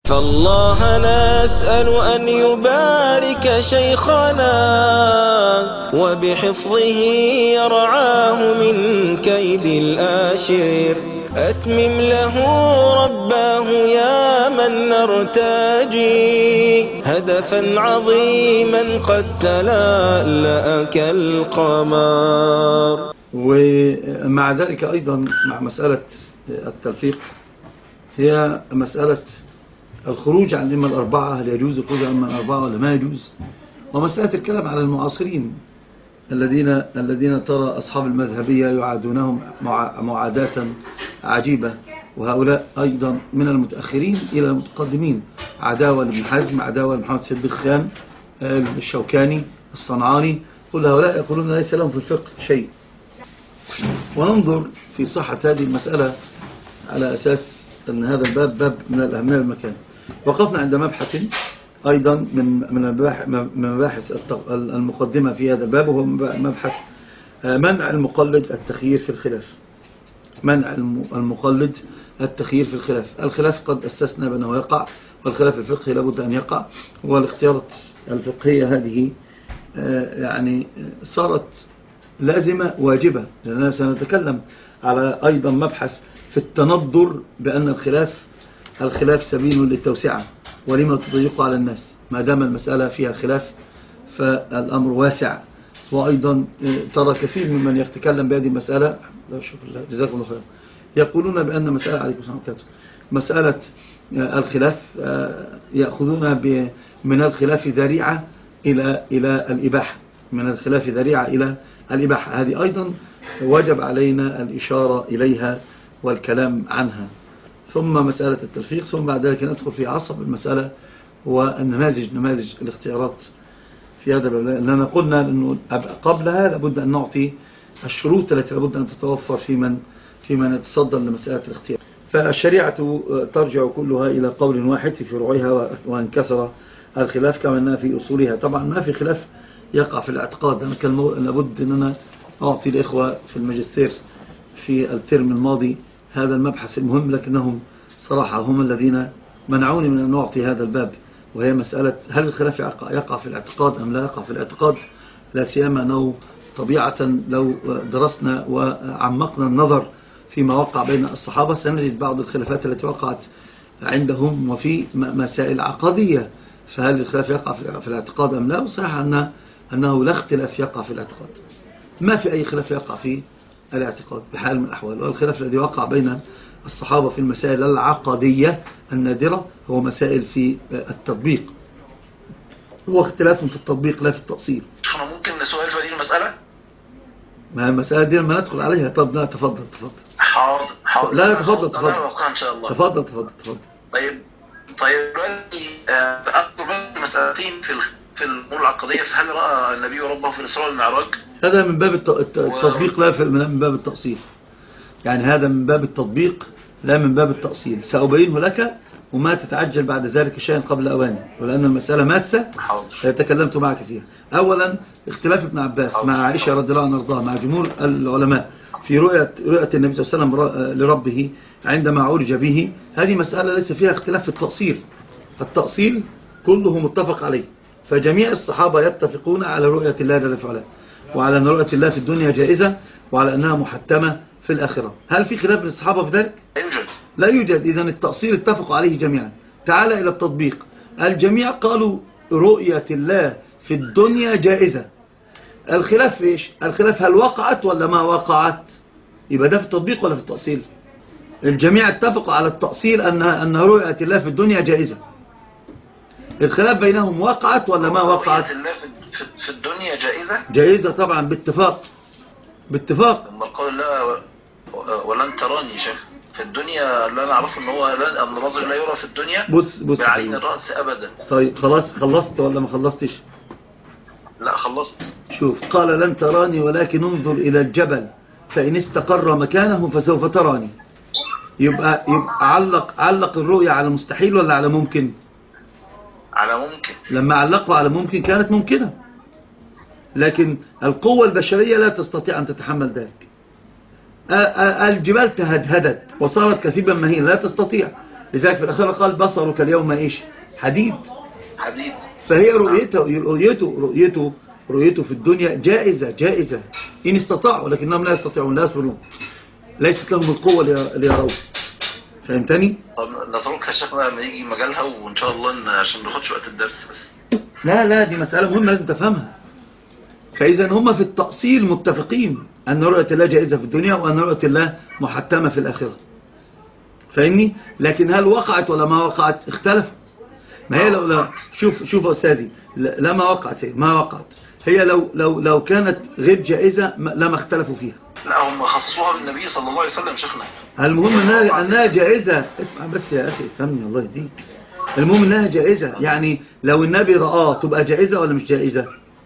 فالله نسأل أن يبارك شيخنا وبحفظه يرعاه من كيد الآشر. أتمم له رباه يا من نرتجي هدفا عظيما قد تلألأ كالقمر. ومع ذلك أيضا مع مسألة التلفيق هي مسألة الخروج عن الأئمة الأربعة، هل يجوز الخروج عن الأئمة الأربعة ولا ما يجوز، ومسألة الكلام على المعاصرين الذين ترى أصحاب المذهبية يعادونهم معاداة عجيبة، وهؤلاء أيضا من المتأخرين إلى المتقدمين، عداوة لابن حزم، عداوة لمحمد سيد الخان، الشوكاني، الصنعاني، كل هؤلاء يقولون ليس لهم في الفقه شيء. وننظر في صحة هذه المسألة على أساس أن هذا الباب باب من الأهمية والمكان. وقفنا عند مبحث أيضا من مباحث المقدمة في هذا الباب، وهو مبحث منع المقلد التخيير في الخلاف. منع المقلد التخيير في الخلاف. الخلاف قد أسسنا بأنه يقع، والخلاف الفقهي لابد أن يقع، والاختيارات الفقهية هذه يعني صارت لازمة واجبة، لأننا سنتكلم على أيضا مبحث في التنظر بأن الخلاف سبيل للتوسعة، ولما تضيق على الناس ما دام المسألة فيها خلاف فالأمر واسع. وأيضا ترى كثير ممن يتكلم بهذه المسألة، لا شكر الله جزاكم الله خير، يقولون بأن مسألة عليكم السلام عليكم مسألة الخلاف يأخذون من الخلاف ذريعة إلى الإباحة، من الخلاف ذريعة إلى الإباحة. هذه أيضا وجب علينا الإشارة إليها والكلام عنها. ثم مسألة التلفيق، ثم بعد ذلك ندخل في عصب المسألة نماذج الاختيارات في هذا الباب، لأننا قلنا أنه قبلها لابد أن نعطي الشروط التي لابد أن تتوفر في من يتصدر لمسألة الاختيار. فالشريعة ترجع كلها إلى قول واحد في فروعها، وأن كثر الخلاف كما أنها في أصولها. طبعا ما في خلاف يقع في الاعتقاد. أنا كان لابد أن أنا أعطي الإخوة في الماجستير في الترم الماضي هذا المبحث المهم، لكنهم صراحة هم الذين منعوني من أن نعطي هذا الباب، وهي مسألة هل الخلاف يقع في الاعتقاد أم لا يقع في الاعتقاد. لا سيما أنه طبيعة لو درسنا وعمقنا النظر فيما وقع بين الصحابة سنجد بعض الخلافات التي وقعت عندهم وفي مسائل عقدية. فهل الخلاف يقع في الاعتقاد أم لا؟ وصحيح أنه لا اختلاف يقع في الاعتقاد، ما في أي خلاف يقع في الاعتقاد بحال من الأحوال. والخلاف الذي وقع بين الصحابة في المسائل العقدية النادرة هو مسائل في التطبيق، هو اختلاف في التطبيق لا في التأصيل. ممكن سؤال في هذه المسألة؟ ما المسألة دي لما ندخل عليها. طب لا تفضل. حاضر. لا تفضل إن شاء الله. تفضل. طيب دلوقتي أكبر مسألتين في الأمور العقدية، فهل رأى النبي ربه في الإسراء والمعراج؟ هذا من باب التطبيق لا من باب التأصيل، يعني هذا من باب التطبيق لا من باب التأصيل. سأبينه لك وما تتعجل بعد ذلك شيئا قبل أوانه، ولأن المسألة ماسة تكلمت معك فيها. أولا اختلاف ابن عباس مع عائشة رضي الله عنها وارضاها مع جمهور العلماء في رؤية النبي صلى الله عليه وسلم لربه عندما عرج به، هذه مسألة ليس فيها اختلاف في التأصيل. التأصيل كله متفق عليه، فجميع الصحابة يتفقون على رؤية الله جل وعلا، وعلى أن رؤية الله في الدنيا جائزة، وعلى أنها محتمة في الآخرة. هل في خلاف للصحابة في ذلك؟ لا يوجد. إذن التأصيل اتفقوا عليه جميعا. تعال إلى التطبيق، الجميع قالوا رؤية الله في الدنيا جائزة. الخلاف في إيش؟ الخلاف هل وقعت ولا ما وقعت؟ يبقى ده في التطبيق ولا في التأصيل؟ الجميع اتفقوا على التأصيل أن رؤية الله في الدنيا جائزة. الخلاف بينهم وقعت ولا ما وقعت؟ رؤية الله في الدنيا جائزة طبعا باتفاق. لما قال لا ولن تراني شيخ في الدنيا، اللي انا اعرفه ان هو ان الرجل لا يرى في الدنيا بص بعين الرأس ابدا. طيب خلاص، خلصت ولا ما خلصتش؟ لا خلصت. شوف، قال لن تراني ولكن انظر الى الجبل فإن استقر مكانه فسوف تراني. يبقى علق الرؤية على مستحيل ولا على ممكن؟ على ممكن. لما علقوا على ممكن كانت ممكنة، لكن القوة البشرية لا تستطيع أن تتحمل ذلك. الجبال تهدهدت وصارت كثيبا مهين لا تستطيع. لذلك في الأخيرة قال بصرك اليوم إيش؟ حديد. فهي رؤيته في الدنيا جائزة إن استطاعوا، ولكنهم لا يستطيعون، لا يصبرون، ليست لهم القوة ليروا. فهمتني؟ طب نتركها شكلها لما يجي مجالها، وإن شاء الله عشان ما ناخدش وقت الدرس بس. لا دي مسألة مهمة لازم تفهمها. فإذا هم في التأصيل متفقين أن رؤية الله جائزة في الدنيا وأن رؤية الله محتمة في الآخرة. فاهمني؟ لكن هل وقعت ولا ما وقعت؟ اختلفوا. ما هي لا شوف أستاذي، لا ما وقعت هي لو كانت غير جائزة لما اختلفوا فيها. لا هم خصصوها بالنبي صلى الله عليه وسلم شيخنا. المهم أنها جائزة. اسمع بس يا أخي فهمني الله يهديك. المهم أنها جائزة، يعني لو النبي رآه تبقى جائزة ولا مش جائزة؟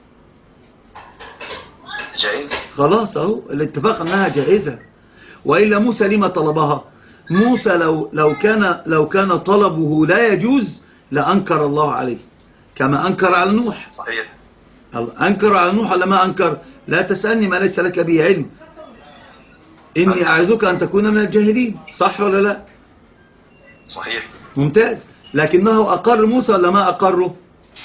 جائزة. خلاص اهو الاتفاق أنها جائزة. وإلا موسى لما طلبها؟ موسى لو كان طلبه لا يجوز لأنكر الله عليه كما أنكر على نوح. صحيح. أنكر على نوح ولا ما أنكر؟ لا تسألني ما ليس لك به علم، إني أعظك أن تكون من الجاهلين. صح ولا لا؟ صحيح. ممتاز. لكنه أقر موسى ولا ما أقره؟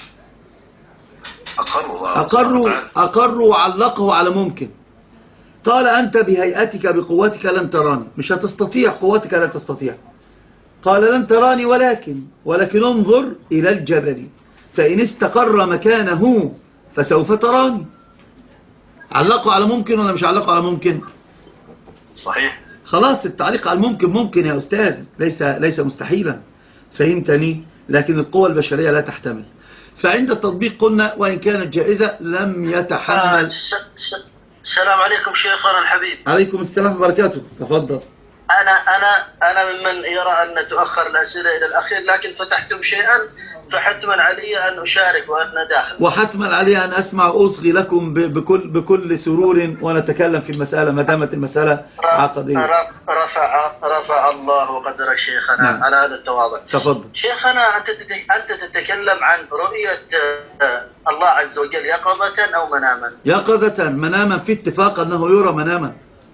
أقره وعلقه على ممكن. قال أنت بهيئتك بقوتك لن تراني، مش هتستطيع، قوتك لن تستطيع. قال لن تراني ولكن انظر إلى الجبل فإن استقر مكانه فسوف تراني. علقوا على ممكن ولا مش علقوا على ممكن؟ صحيح. خلاص التعليق على الممكن ممكن يا أستاذ، ليس مستحيلا. فهمتني؟ لكن القوى البشرية لا تحتمل. فعند التطبيق قلنا وإن كانت جائزة لم يتحمل. السلام عليكم شيخنا الحبيب. عليكم السلام وبركاته. تفضل. أنا ممن يرى أن تؤخر الأسئلة إلى الأخير، لكن فتحتم شيئا فحتما علي أن أشارك وأنا داخل، وحتما علي أن أسمع أصغي لكم بكل سرور ونتكلم في المسألة ما دامت المسألة عقدية. رفع الله قدرك شيخنا. نعم. على هذا التواضع. تفضل شيخنا. أنت تتكلم عن رؤية الله عز وجل يقظة أو مناما؟ يقظة. مناما في اتفاق أنه يرى مناما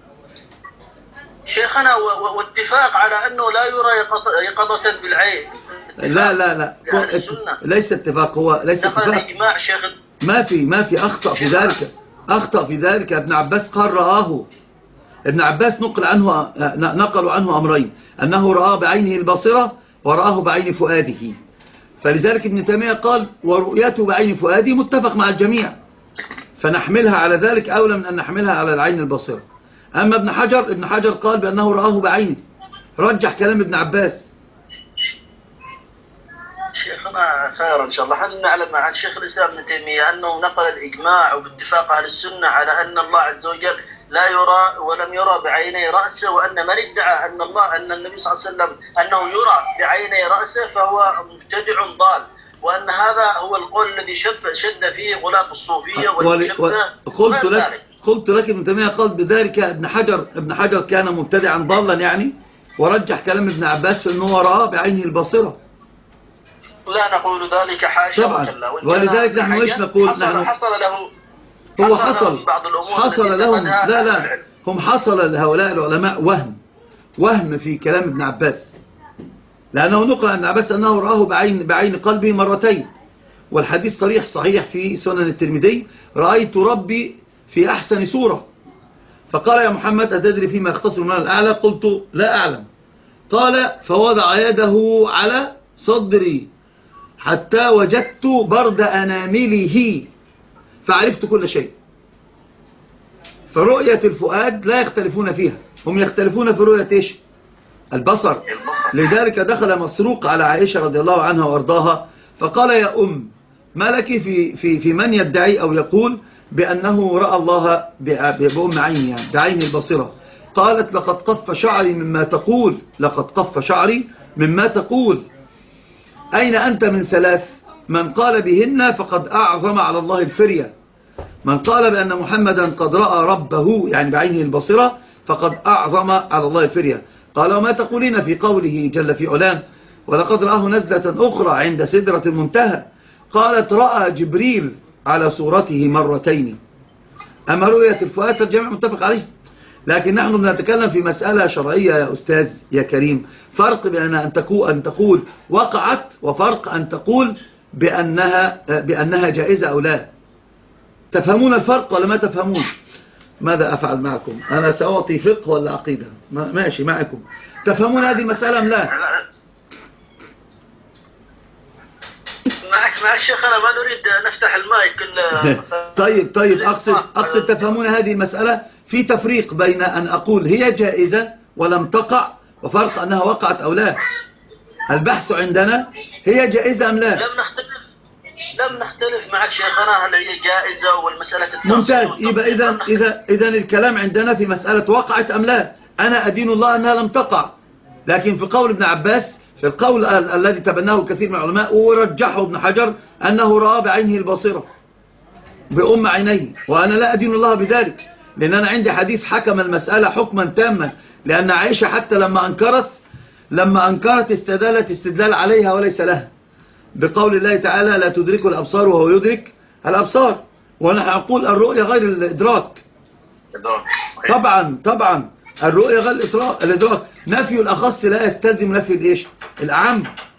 شيخنا، واتفاق على أنه لا يرى يقظة بالعين. لا ليس اتفاق. هو ليس اتفاق. إجماع شيخ. ما في أخطأ في ذلك. ابن عباس قال رآه. ابن عباس نقلوا عنه أمرين، أنه رآه بعينه البصرة ورآه بعين فؤاده. فلذلك ابن تيمية قال ورؤيته بعين فؤاده متفق مع الجميع، فنحملها على ذلك أولى من أن نحملها على العين البصرة. أما ابن حجر قال بأنه رآه بعينه، رجح كلام ابن عباس. شيخنا خير إن شاء الله. هل نعلم عن شيخ الإسلام ابن تيمية أنه نقل الإجماع وباتفاق أهل السنة على أن الله عز وجل لا يرى ولم يرى بعيني رأسه، وأن من ادعى أن النبي صلى الله عليه وسلم أنه يرى بعيني رأسه فهو مبتدع ضال، وأن هذا هو القول الذي شد فيه غلاة الصوفية قلت لك ابن تيمية قال بذلك. ابن حجر كان مبتدعا ضالا يعني، ورجح كلام ابن عباس في أنه رأى بعينه البصرة. لا نقول ذلك حاشا طبعا. ولذلك نحن ايش نقول؟ حصل له هو حصل لهم. لا هم حصل لهؤلاء العلماء وهم في كلام ابن عباس، لأنه نقل عن ابن عباس أنه رآه بعين قلبه مرتين، والحديث صحيح في سنن الترمذي: رأيت ربي في أحسن صورة. فقال يا محمد أتدري فيما يختصر من الأعلى؟ قلت لا أعلم. قال فوضع يده على صدري حتى وجدت برد أنامله فعرفت كل شيء. فرؤية الفؤاد لا يختلفون فيها، هم يختلفون في رؤية إيش؟ البصر. لذلك دخل مسروق على عائشة رضي الله عنها وارضاها فقال يا ما لك في من يدعي أو يقول بأنه رأى الله بأم عيني، يعني بعين البصرة. قالت لقد قف شعري مما تقول. أين أنت من ثلاث؟ من قال بهن فقد أعظم على الله الفرية. من قال بأن محمدا قد رأى ربه يعني بعينه البصرة فقد أعظم على الله الفرية. قال وما تقولين في قوله جل في علام ولقد رآه نزلة أخرى عند سدرة المنتهى؟ قالت رأى جبريل على صورته مرتين. أما رؤية الفؤاد فالجميع متفق عليه. لكن نحن بنتكلم في مسألة شرعية يا أستاذ يا كريم. فرق بين أن تقول وقعت، وفرق أن تقول بأنها جائزة أو لا. تفهمون الفرق ولا ما تفهمون؟ ماذا أفعل معكم؟ أنا سأعطي فقه ولا عقيدة؟ ماشي معكم. تفهمون هذه المسألة أم لا؟ مع الشيخ، أنا ما نريد نفتح المايك طيب أقصد تفهمون هذه المسألة. في تفريق بين أن أقول هي جائزة ولم تقع، وفرق أنها وقعت أو لا. البحث عندنا هي جائزة أم لا. لم نختلف معك شيخنا، هل هي جائزة والمسألة ممتاز. يبقى إذا الكلام عندنا في مسألة وقعت أم لا. أنا أدين الله أنها لم تقع، لكن في قول ابن عباس، في القول الذي تبناه الكثير من العلماء ورجحه ابن حجر، أنه رأى بعينه البصيرة بأم عينيه، وأنا لا أدين الله بذلك، لأن أنا عندي حديث حكم المسألة حكما تاما. لأن عائشة حتى لما أنكرت استدلت استدلال عليها وليس لها، بقول الله تعالى لا تدرك الأبصار وهو يدرك الأبصار. ونحن نقول الرؤية غير الإدراك. طبعا الرؤية غير الإدراك. نفي الأخص لا يستلزم نفي الإيش؟ الأعم.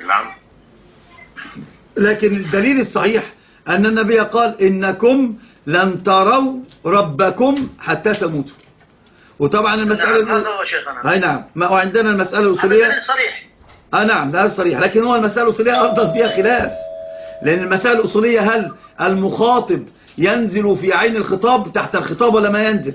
لكن الدليل الصحيح أن النبي قال إنكم لن تروا ربكم حتى تموتوا. وطبعا المسألة هذا هو شيخنا. أي نعم. وعندنا المسألة الأصولية صريح. نعم ده صريح، لكن هو المسألة الأصولية أفضل فيها خلاف. لأن المسألة الأصولية هل المخاطب ينزل في عين الخطاب تحت الخطاب ولا ما ينزل؟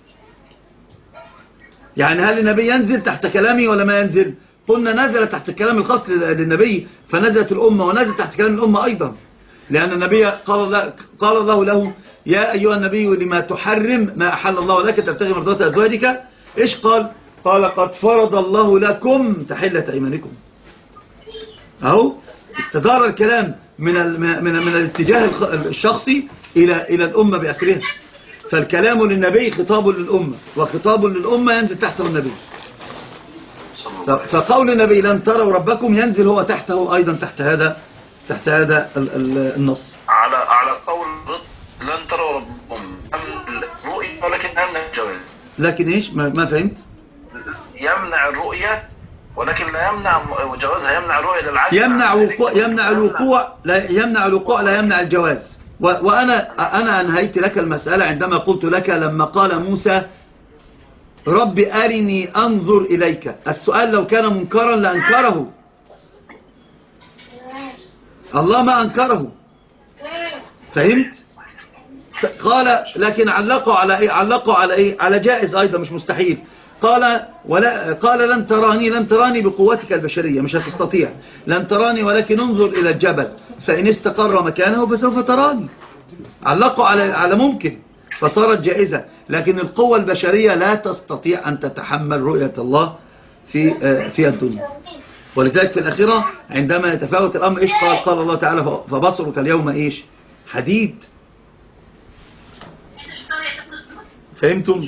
يعني هل النبي ينزل تحت كلامه ولا ما ينزل؟ قلنا نزل تحت كلام الخاص للنبي، فنزلت الأمة، ونزل تحت كلام الأمة أيضا، لأن النبي قال الله له يا أيها النبي لما تحرم ما أحل الله لك تبتغي مرضات أزواجك. إيش قال قد فرض الله لكم تحلة أيمانكم. أهو استدار الكلام من الاتجاه الشخصي إلى الأمة بأسرها. فالكلام للنبي خطاب للأمة، وخطاب للأمة ينزل تحته النبي. فقول النبي لن تروا ربكم ينزل هو تحته أيضا تحت هذا النص. على قول لن تروا ربكم الرؤية، ولكن يمنع الجواز. لكن إيش؟ ما فهمت. يمنع الرؤية ولكن لا يمنع جوازها، يمنع الرؤية للعجز. يمنع الوقوع لا يمنع الجواز. وأنا أنهيت لك المسألة عندما قلت لك لما قال موسى رب أرني أنظر إليك. السؤال لو كان منكرا لأنكره، الله ما أنكره. فهمت؟ قال لكن علقوا على إيه؟ على جائز أيضا مش مستحيل. قال لن تراني بقوتك البشرية، مش هتستطيع. لن تراني ولكن انظر إلى الجبل فإن استقر مكانه فسوف تراني. علقوا على ممكن، فصارت جائزة. لكن القوة البشرية لا تستطيع أن تتحمل رؤية الله في الدنيا. ولذلك في الأخيرة عندما يتفاوت الأمر إيش قال الله تعالى فبصرك اليوم إيش؟ حديد. فهمتم؟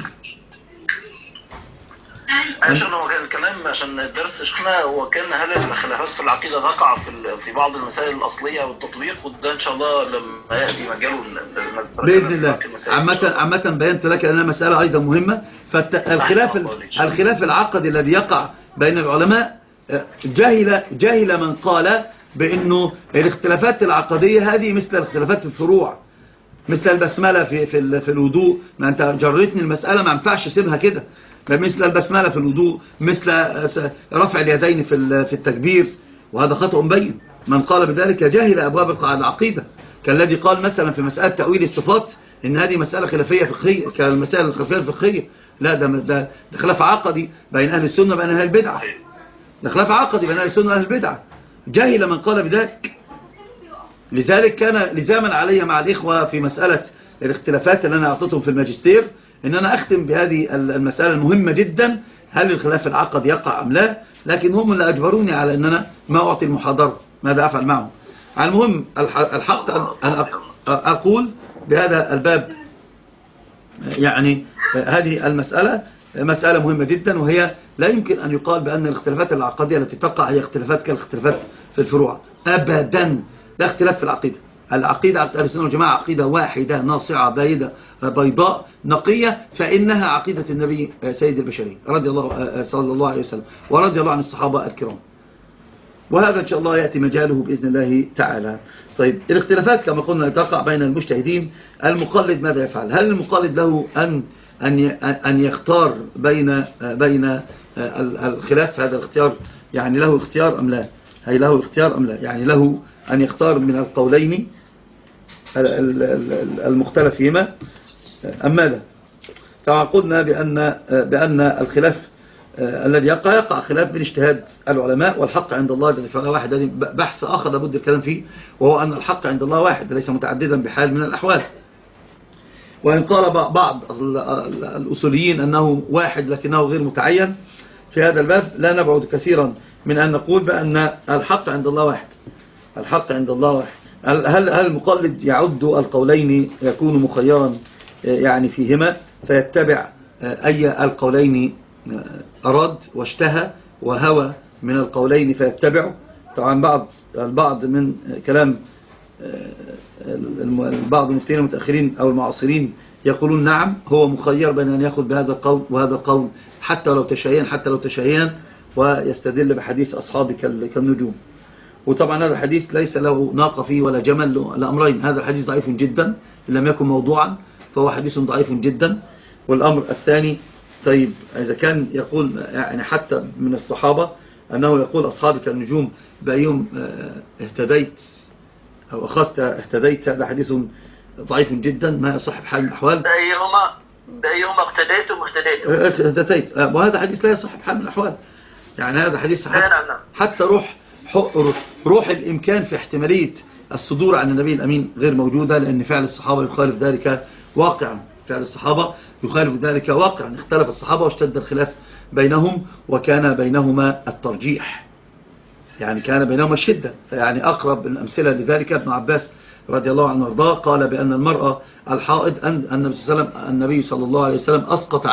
عشان هو كان الكلام عشان الدرس شيخنا، هو كان هل الخلافات في العقيدة تقع في بعض المسائل الأصلية والتطبيق، وده إن شاء الله لما يأتي مجاله بإذن الله. عامة بينت لك أنها مسألة أيضا مهمة. فالخلاف العقدي الذي يقع بين العلماء جهل من قال بأنه الاختلافات العقدية هذه مثل الاختلافات في الفروع، مثل البسملة في الوضوء. ما أنت جريتني المسألة، ما ينفعش سيبها كده. مثل البسملة في الوضوء، مثل رفع اليدين في التكبير، وهذا خطأ مبين. من قال بذلك جاهل أبواب العقيدة، كالذي قال مثلا في مسألة تأويل الصفات إن هذه مسألة خلافية فقهية كالمسائل الخلافية الفقهية. لا، ده خلاف عقدي بين أهل السنة وبين أهل البدعة. ده خلاف عقدي بين أهل السنة وأهل البدعة. جاهل من قال بذلك. لذلك كان لزاما علي مع الإخوة في مسألة الاختلافات اللي أنا أعطيتهم في الماجستير إن أنا أختم بهذه المسألة المهمة جدا، هل الخلاف العقد يقع أم لا. لكن هم اللي أجبروني على أن أنا ما أعطي المحاضرة، ماذا أفعل معهم. على المهم الحق أن أقول بهذا الباب، يعني هذه المسألة مسألة مهمة جدا، وهي لا يمكن أن يقال بأن الاختلافات العقدية التي تقع هي اختلافات كالاختلافات في الفروع أبدا. لا اختلاف في العقيدة، العقيدة عقيدة أهل السنة والجماعة عقيدة واحدة ناصعة بايدة بيضاء نقية، فإنها عقيدة النبي سيد البشرية رضي الله صلى الله عليه وسلم ورضي الله عن الصحابة الكرام. وهذا إن شاء الله يأتي مجاله بإذن الله تعالى. طيب الاختلافات كما قلنا تقع بين المجتهدين. المقلد ماذا يفعل؟ هل المقلد له أن يختار بين الخلاف؟ هذا الاختيار يعني له اختيار أم لا؟ هي له اختيار أم لا؟ يعني له أن يختار من القولين المختلف فيما أم ماذا؟ طبعا قلنا بأن الخلاف الذي يقع خلاف بين اجتهاد العلماء والحق عند الله جل وعلا واحد. هذا بحث آخر لابد الكلام فيه، وهو أن الحق عند الله واحد ليس متعددا بحال من الأحوال. وإن قال بعض الأصوليين أنه واحد لكنه غير متعين، في هذا الباب لا نبعد كثيرا من أن نقول بأن الحق عند الله واحد. الحق عند الله واحد. هل المقلد يعد القولين يكون مخيرا يعني فيهما فيتبع أي القولين أراد واشتهى وهوى من القولين فيتبعه؟ طبعا البعض من كلام بعض المفتين المتأخرين أو المعاصرين يقولون نعم هو مخير بين أن يأخذ بهذا القول وهذا القول حتى لو تشيئا ويستدل بحديث أصحابي كالنجوم. وطبعا هذا الحديث ليس له ناقة فيه ولا جمل لأمرين. هذا الحديث ضعيف جدا إن لم يكن موضوعا فهو حديث ضعيف جدا. والأمر الثاني، طيب إذا كان يقول يعني حتى من الصحابة أنه يقول أصحابي كالنجوم بأيهم اهتديت أو أخذت اهتديت، هذا حديث ضعيف جدا ما يصح بحال من الأحوال. بأيهما اقتديتم اهتديت، وهذا حديث لا يصح بحال من الأحوال. يعني هذا حديث حتى روح الإمكان في احتمالية الصدور عن النبي الأمين غير موجودة، لأن فعل الصحابة يخالف ذلك واقعا. اختلف الصحابة واشتد الخلاف بينهم وكان بينهما الترجيح، يعني كان بينهما الشدة. فيعني أقرب الأمثلة لذلك ابن عباس رضي الله عنه وارضاه قال بأن المرأة الحائض النبي صلى الله عليه وسلم أسقط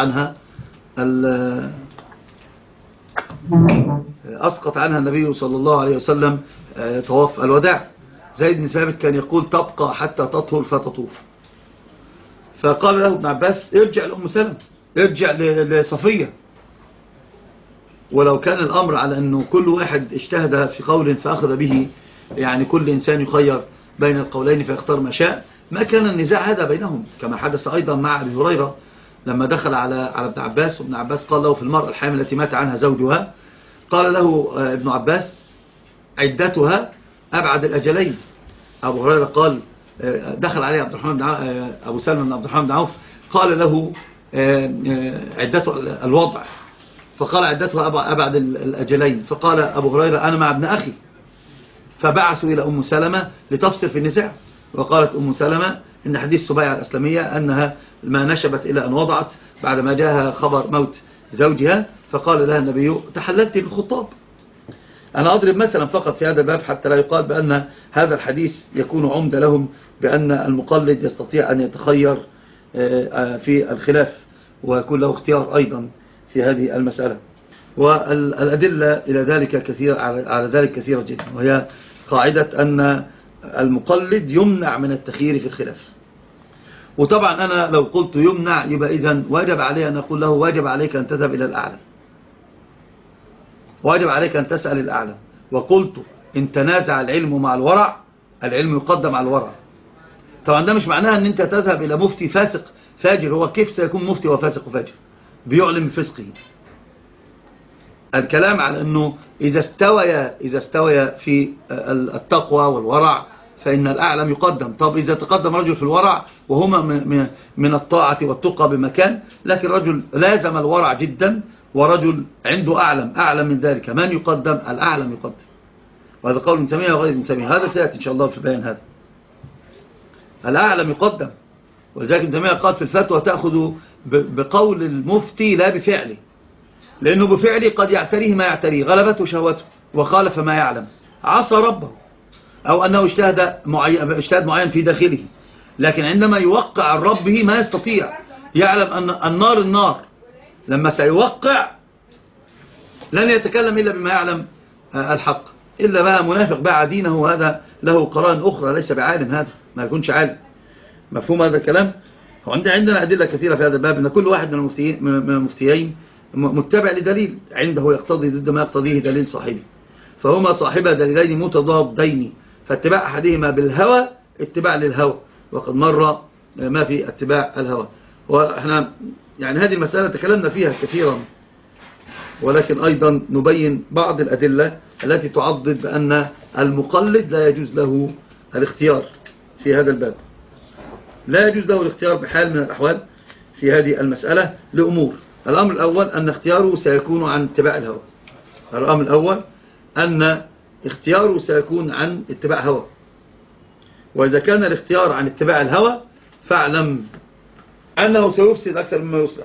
عنها النبي صلى الله عليه وسلم طواف الوداع. زيد بن ثابت كان يقول تبقى حتى تطهر فتطوف. فقال له ابن عباس ارجع لأم سلمة، ارجع لصفية. ولو كان الأمر على أنه كل واحد اجتهد في قول فأخذ به، يعني كل إنسان يخير بين القولين فيختار ما شاء، ما كان النزاع هذا بينهم، كما حدث أيضا مع أبي هريرة لما دخل على ابن عباس، وابن عباس قال له في المرأة الحامل التي مات عنها زوجها، قال له ابن عباس عدتها أبعد الأجلين. أبو هريرة قال دخل عليه أبو سلمة بن عبد الرحمن بن عوف قال له عدته الوضع، فقال عدتها أبعد الأجلين. فقال أبو هريرة أنا مع ابن أخي، فبعثوا إلى أم سلمة لتفصل في النزاع. وقالت أم سلمة إن حديث سبيعة الأسلمية أنها ما نشبت إلى أن وضعت بعد ما جاءها خبر موت زوجها، فقال لها النبي تحللت بالخطاب. أنا أضرب مثلا فقط في هذا الباب حتى لا يقال بأن هذا الحديث يكون عمدة لهم بأن المقلد يستطيع أن يتخير في الخلاف ويكون له اختيار أيضا في هذه المسألة. والأدلة إلى ذلك كثير على ذلك كثيرة جدا، وهي قاعدة أن المقلد يمنع من التخيير في الخلاف. وطبعا أنا لو قلت يمنع يبقى إذن واجب عليه أن أقول له واجب عليك أن تذهب إلى الأعلى، واجب عليك أن تسأل الأعلى. وقلت إن تنازع العلم مع الورع العلم يقدم على الورع. طبعا ده مش معناها أن أنت تذهب إلى مفتي فاسق فاجر. هو كيف سيكون مفتي وفاسق وفاجر بيعلم بفسقه؟ الكلام على أنه إذا استوي في التقوى والورع فإن الأعلم يقدم. طب إذا تقدم رجل في الورع وهما من الطاعة والتقى بمكان، لكن رجل لازم الورع جدا ورجل عنده أعلم من ذلك، من يقدم؟ الأعلم يقدم. وهذا قول ابن تيمية وغير ابن تيمية، هذا سيأتي إن شاء الله في بيان هذا. الأعلم يقدم. ولذلك ابن تيمية قال في الفتوى تأخذ بقول المفتي لا بفعله، لأنه بفعله قد يعتريه ما يعتريه، غلبته شهوته وخالف ما يعلم، عصى ربه، أو أنه اجتهاد معين في داخله. لكن عندما يوقع عن ربه ما يستطيع، يعلم أن النار لما سيوقع لن يتكلم إلا بما يعلم الحق، إلا بقى منافق باع دينه، هذا له قرائن أخرى ليس بعالم، هذا ما يكونش عالم. مفهوم هذا الكلام؟ عندنا أدلة كثيرة في هذا الباب، أن كل واحد من المفتيين متبع لدليل عنده يقتضي ضد ما يقتضيه دليل صاحبه، فهما صاحبا دليلين متضادين، فاتباع أحدهما بالهوى اتباع للهوى، وقد مر ما في اتباع الهوى. وإحنا يعني هذه المسألة تكلمنا فيها كثيرا، ولكن أيضا نبين بعض الأدلة التي تعضد بأن المقلد لا يجوز له الاختيار في هذا الباب، لا يجوز له الاختيار بحال من الأحوال في هذه المسألة لأمور. الأمر الأول أن اختياره سيكون عن اتباع الهوى. الأمر الأول أن اختياره سيكون عن اتباع هوى، وإذا كان الاختيار عن اتباع الهوى فاعلم أنه سيفسد أكثر مما يصلح،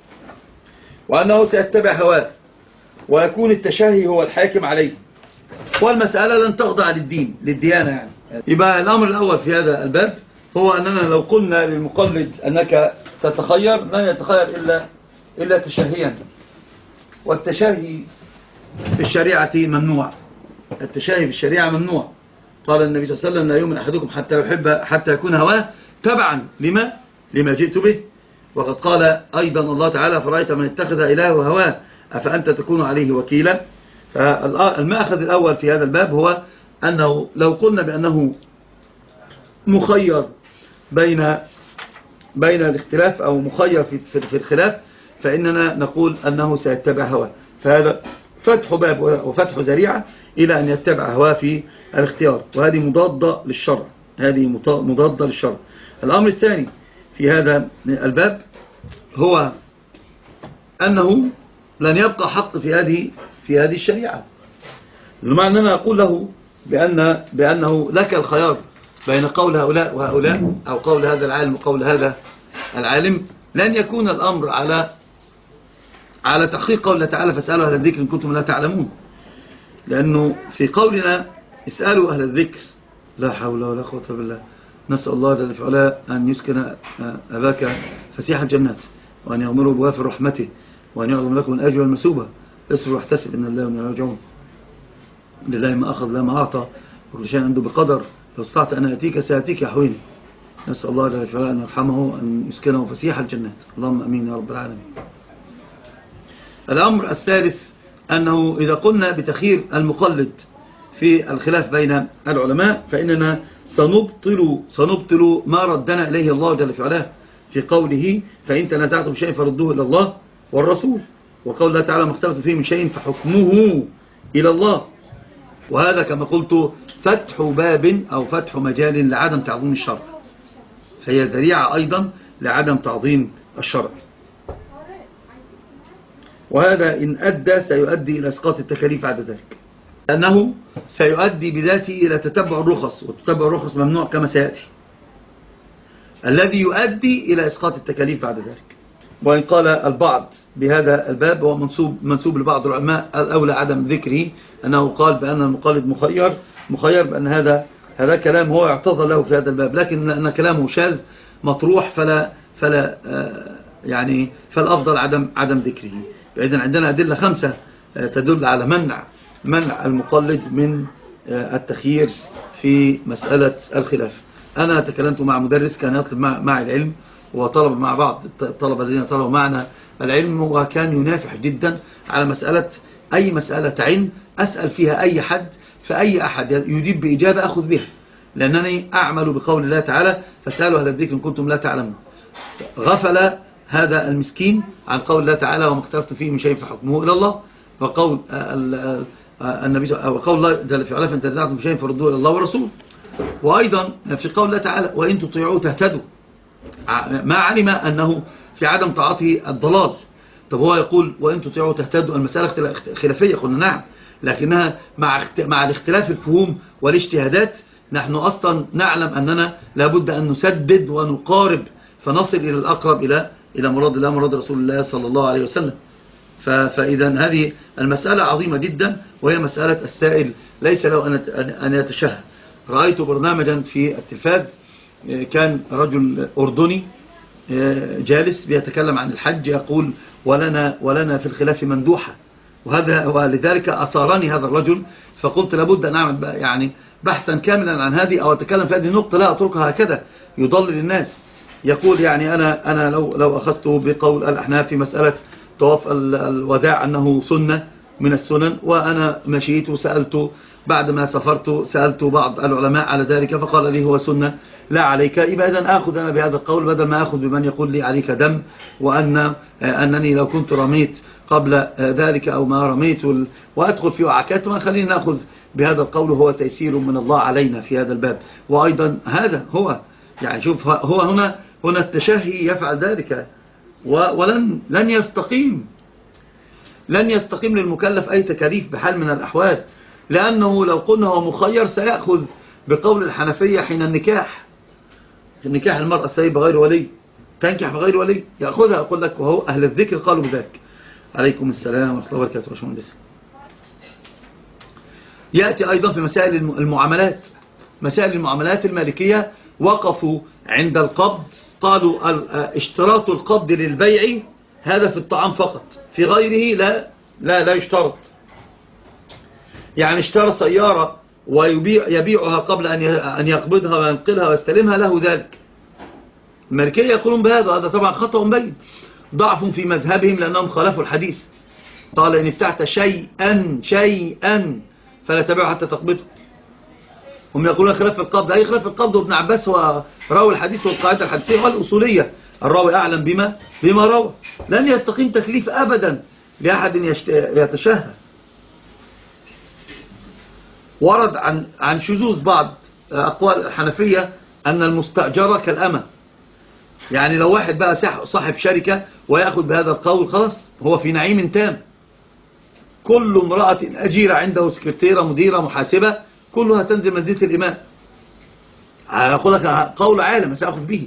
وأنه سيتبع هواه، ويكون التشهي هو الحاكم عليه، والمسألة لن تخضع للدين للديانة يعني. يبقى الأمر الأول في هذا الباب هو أننا لو قلنا للمقلد أنك تتخير لن يتخير إلا تشهيا، والتشهي في الشريعة ممنوع. التشهي في الشريعة ممنوع. قال النبي صلى الله عليه وسلم لا يؤمن أحدكم حتى يكون هواه تبعا لما جئت به. وقد قال أيضا الله تعالى فرأيت من اتخذ إلهه هواه أفأنت تكون عليه وكيلا. فالمأخذ الأول في هذا الباب هو أنه لو قلنا بأنه مخير بين الاختلاف أو مخير في الخلاف، فإننا نقول أنه سيتبع هواه، فهذا فتح باب وفتح ذريعة إلى أن يتبع هواه في الاختيار، وهذه مضادة للشرع. مضادة للشرع. الأمر الثاني في هذا الباب هو أنه لن يبقى حق في هذه الشريعة، بمعنى أننا نقول له بأنه لك الخيار بين قول هؤلاء وهؤلاء، أو قول هذا العالم وقول هذا العالم. لن يكون الأمر على تحقيق قول الله تعالى فاسألوا أهل الذكر إن كنتم لا تعلمون، لأنه في قولنا اسألوا أهل الذكر لا حول ولا قوة بالله، نسأل الله جل وعلا أن يسكن أباك فسيح الجنات، وأن يغمروا بوافر رحمته، وأن يعظم لكم الأجر والمسوبة. اصبر واحتسب إن الله وإنا راجعون. لله ما أخذ لا ما أعطى وكل شيء عنده بقدر، لو استطعت أن أتيك سأتيك يا حويني. نسأل الله جل وعلا أن يرحمه أن يسكنه فسيح الجنات، اللهم أمين يا رب العالمين. الأمر الثالث أنه إذا قلنا بتخيير المقلد في الخلاف بين العلماء فإننا سنبطل ما ردنا إليه الله جل وعلا في قوله فإن تنازعتم شيء فردوه إلى الله والرسول، وقول الله تعالى ما اختلفتم فيه من شيء فحكمه إلى الله. وهذا كما قلت فتح باب أو فتح مجال لعدم تعظيم الشرع، فهي ذريعة أيضا لعدم تعظيم الشرع، وهذا إن أدى سيؤدي إلى إسقاط التكاليف بعد ذلك، لأنه سيؤدي بذاته إلى تتبع الرخص، وتتبع الرخص ممنوع كما سيأتي، الذي يؤدي إلى إسقاط التكاليف بعد ذلك. وإن قال البعض بهذا الباب هو منسوب لبعض العلماء الأولى عدم ذكره، أنه قال بأن المقلد مخير بأن هذا كلام هو اعتذر له في هذا الباب، لكن أن كلامه شاذ مطروح فلا فالأفضل عدم ذكره. إذن عندنا أدلة 5 تدل على منع المقلد من التخيير في مسألة الخلاف. أنا تكلمت مع مدرس كان يطلب مع العلم، وطلب مع بعض الطلبة الذين طلبوا معنا العلم، وكان ينافح جدا على أي مسألة تعين أسأل فيها أي حد، فأي أحد يجيب بإجابة أخذ بها، لأنني أعمل بقول الله تعالى فاسألوا أهل الذكر إن كنتم لا تعلمون. غفل هذا المسكين عن قول الله تعالى وما اختلفتم فيه من شيء فحكمه إلى الله، وقول النبي وقول الله جل في علا فإن تنازعتم في شيء فردوه إلى الله والرسول. وأيضا في قول الله تعالى وإن تطيعوه تهتدوا، ما علم أنه في عدم طاعته الضلال. طب هو يقول وإن تطيعوه تهتدوا، المسألة خلافية، قلنا نعم، لكنها مع الاختلاف الفهوم والاجتهادات نحن أصلا نعلم أننا لابد أن نسدد ونقارب فنصل إلى الأقرب إلى مراد الله مراد رسول الله صلى الله عليه وسلم. فإذا هذه المسألة عظيمة جدا، وهي مسألة السائل ليس له أن يتشهى. رأيت برنامجا في التلفاز، كان رجل أردني جالس بيتكلم عن الحج، يقول ولنا في الخلاف مندوحة، ولذلك أثارني هذا الرجل، فقلت لابد أن أعمل بحثا كاملا عن هذه أو أتكلم في هذه النقطة، لا أتركها هكذا يضلل الناس. يقول يعني أنا لو أخذت بقول الأحناف في مسألة طواف الوداع أنه سنة من السنن، وأنا مشيت وسألت بعد ما سافرت سألت بعض العلماء على ذلك فقال لي هو سنة لا عليك، يبقى إذن آخذ أنا بهذا القول بدل ما أخذ بمن يقول لي عليك دم، أنني لو كنت رميت قبل ذلك أو ما رميت وأدخل في وعكات، ما خلينا نأخذ بهذا القول، هو تيسير من الله علينا في هذا الباب. وأيضا هذا هو يعني شوف هو هنا التشهي يفعل ذلك، لن يستقيم للمكلف أي تكاليف بحال من الأحوال، لأنه لو قلنا هو مخير سيأخذ بقول الحنفية حين النكاح المرأة الثيبة غير ولي تنكح بغير ولي يأخذها. أقول لك وهو أهل الذكر قالوا بذلك. عليكم السلام ورحمة الله وبركاته. باشمهندس يأتي أيضا في مسائل المعاملات المالكية وقفوا عند القبض، قالوا اشتراط القبض للبيع هذا في الطعام فقط، في غيره لا يشترط. يعني اشترى سيارة ويبيعها قبل أن يقبضها وينقلها ويستلمها له ذلك. المالكية يقولون بهذا، هذا طبعا خطأ بين، ضعف في مذهبهم لأنهم خالفوا الحديث. قال إن ابتعت شيئا فلا تبيعه حتى تقبضه. هم يقولون خلاف القبض، أي خلاف القبض. وابن عباس هو راوي الحديث والقاعدة الحديثية والأصولية، الراوي أعلم بما روى. لن يستقيم تكليف أبدا لأحد يتشهى. ورد عن شذوذ بعض أقوال الحنفية أن المستأجرة كالأمة. يعني لو واحد بقى صاحب شركة ويأخذ بهذا القول خلاص هو في نعيم تام. كل امرأة أجيرة عنده سكرتيرة مديرة محاسبة كلها تنزل منزلة الإمام. أقول لك قول عالم سأخذ به.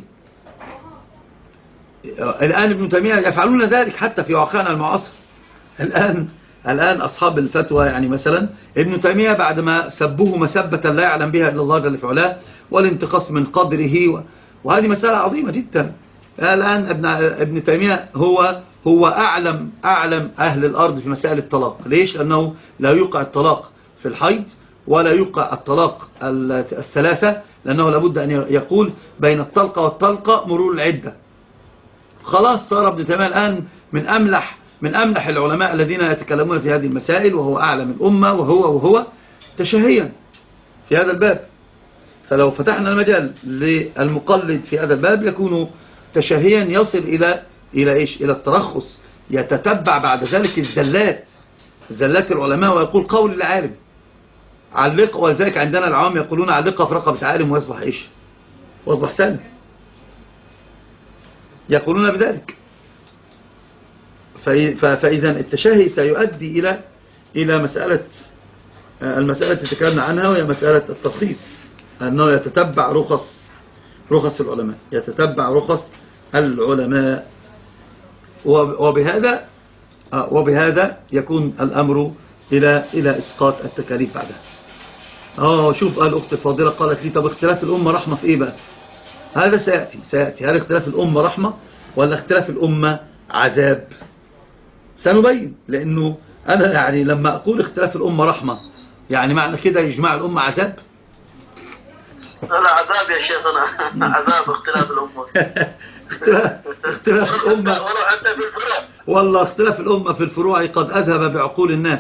الآن ابن تيمية يفعلون ذلك حتى في واقعنا المعاصر. الآن أصحاب الفتوى يعني مثلا ابن تيمية بعد ما سبوه مسبة لا يعلم بها إلا الله جل في علاه والانتقاص من قدره وهذه مسألة عظيمة جدا. الآن ابن تيمية هو أعلم أهل الأرض في مسائل الطلاق. ليش؟ لأنه لا يوقع الطلاق في الحيض ولا يوقع الطلاق الثلاثة، لأنه لابد أن يقول بين الطلقة والطلقة مرور العدة. خلاص صار ابن تيمية الآن من أملح العلماء الذين يتكلمون في هذه المسائل، وهو أعلم الأمة وهو تشهيا في هذا الباب. فلو فتحنا المجال للمقلد في هذا الباب يكون تشهيا يصل إلى إيش؟ إلى الترخص. يتتبع بعد ذلك الزلات العلماء ويقول قول العالم علق. ولذلك عندنا العوام يقولون علقها في رقبة عالم ويصبح إيش؟ ويصبح سالم. يقولون بذلك. فإذا التشهي سيؤدي إلى المسألة التي تكلمنا عنها، وهي مسألة الترخيص، أنه يتتبع رخص العلماء، يتتبع رخص العلماء. وبهذا يكون الأمر إلى إسقاط التكاليف بعدها. شوف الأخت الفاضلة قالت لي طب اختلاف الأمة رحمة في إيه بقى؟ هذا سيأتي. هل اختلاف الأمة رحمة ولا اختلاف الأمة عذاب؟ سنبين. لأنه أنا يعني لما أقول اختلاف الأمة رحمة يعني معنى كده يجمع الأمة عذاب؟ لا عذاب يا شيخنا. عذاب اختلاف الأمة. اختلاف الأمة حتى في الفروع. والله اختلاف الأمة في الفروع قد أذهب بعقول الناس.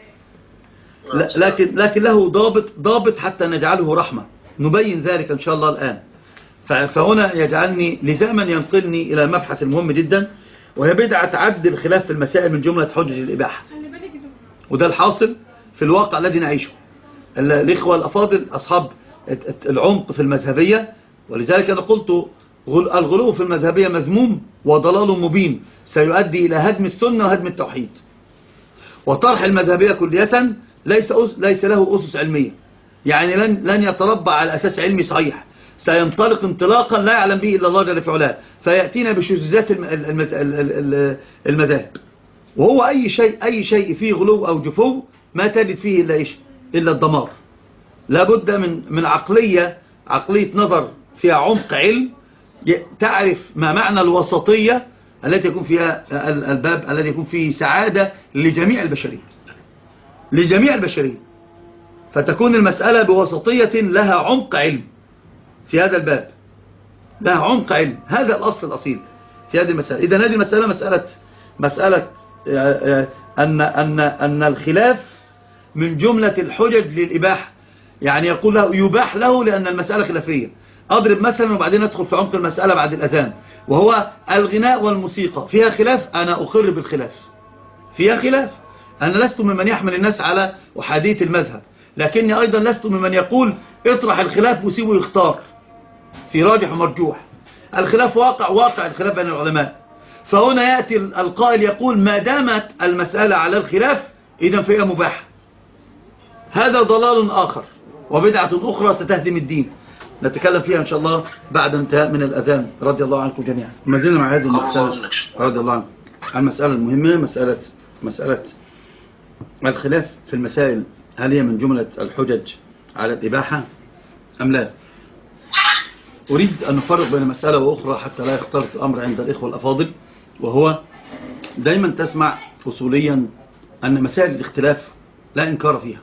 لكن له ضابط حتى نجعله رحمة. نبين ذلك إن شاء الله الآن. فهنا يجعلني لزاما ينقلني إلى المبحث المهم جدا، وهي بدعة عد الخلاف في المسائل من جملة حجج الإباحة. وده الحاصل في الواقع الذي نعيشه. الإخوة الأفاضل أصحاب العمق في المذهبية، ولذلك أنا قلت الغلو في المذهبية مذموم وضلال مبين سيؤدي إلى هدم السنة وهدم التوحيد. وطرح المذهبية كلية ليس له أسس علمية، يعني لن يتربع على أساس علمي صحيح، سينطلق انطلاقا لا يعلم به إلا الله جل في علاه، فيأتينا بشذوذات المذاهب. وهو أي شيء فيه غلو أو جفو ما تجد فيه إلا الدمار. لابد من عقلية نظر فيها عمق علم، تعرف ما معنى الوسطية التي يكون فيها الباب الذي يكون فيه سعادة لجميع البشرية. فتكون المسألة بوسطية لها عمق علم في هذا الباب، لها عمق علم. هذا الأصل الأصيل في هذه المسألة. إذا هذه المسألة مسألة أن الخلاف من جملة الحجج للإباحة، يعني يقول له يباح له لأن المسألة خلافية. أضرب مثلا وبعدين أدخل في عمق المسألة بعد الأذان، وهو الغناء والموسيقى فيها خلاف، أنا أقر بالخلاف، فيها خلاف. أنا لست ممن يحمل الناس على أحادية المذهب، لكني أيضا لست ممن يقول اطرح الخلاف وسيبه يختار في راجح ومرجوح. الخلاف واقع الخلاف بين العلماء. فهنا يأتي القائل يقول ما دامت المسألة على الخلاف إذن فهي مباحة. هذا ضلال آخر وبدعة أخرى ستهدم الدين، نتكلم فيها إن شاء الله بعد انتهاء من الأذان. رضي الله عنكم جميعا. ما زلنا مع هذه المسألة رضي الله عنكم. المسألة المهمة مسألة الخلاف في المسائل، هل هي من جملة الحجج على الإباحة أم لا؟ أريد أن نفرق بين مسألة وأخرى حتى لا يختلط الأمر عند الإخوة الأفاضل، وهو دايما تسمع فصوليا أن مسائل الاختلاف لا إنكار فيها،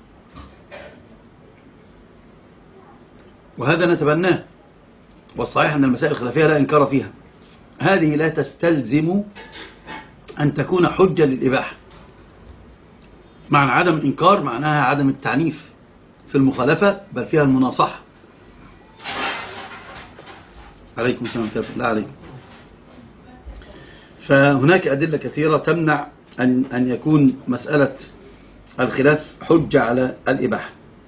وهذا نتبناه، والصحيح أن المسائل الخلافية لا إنكار فيها. هذه لا تستلزم أن تكون حجة للإباحة. معنى عدم الإنكار معناها عدم التعنيف في المخالفة، بل فيها المناصحة. عليكم السلام ورحمة الله عليكم. فهناك أدلة كثيرة تمنع أن يكون مسألة الخلاف حجة على الإباحة،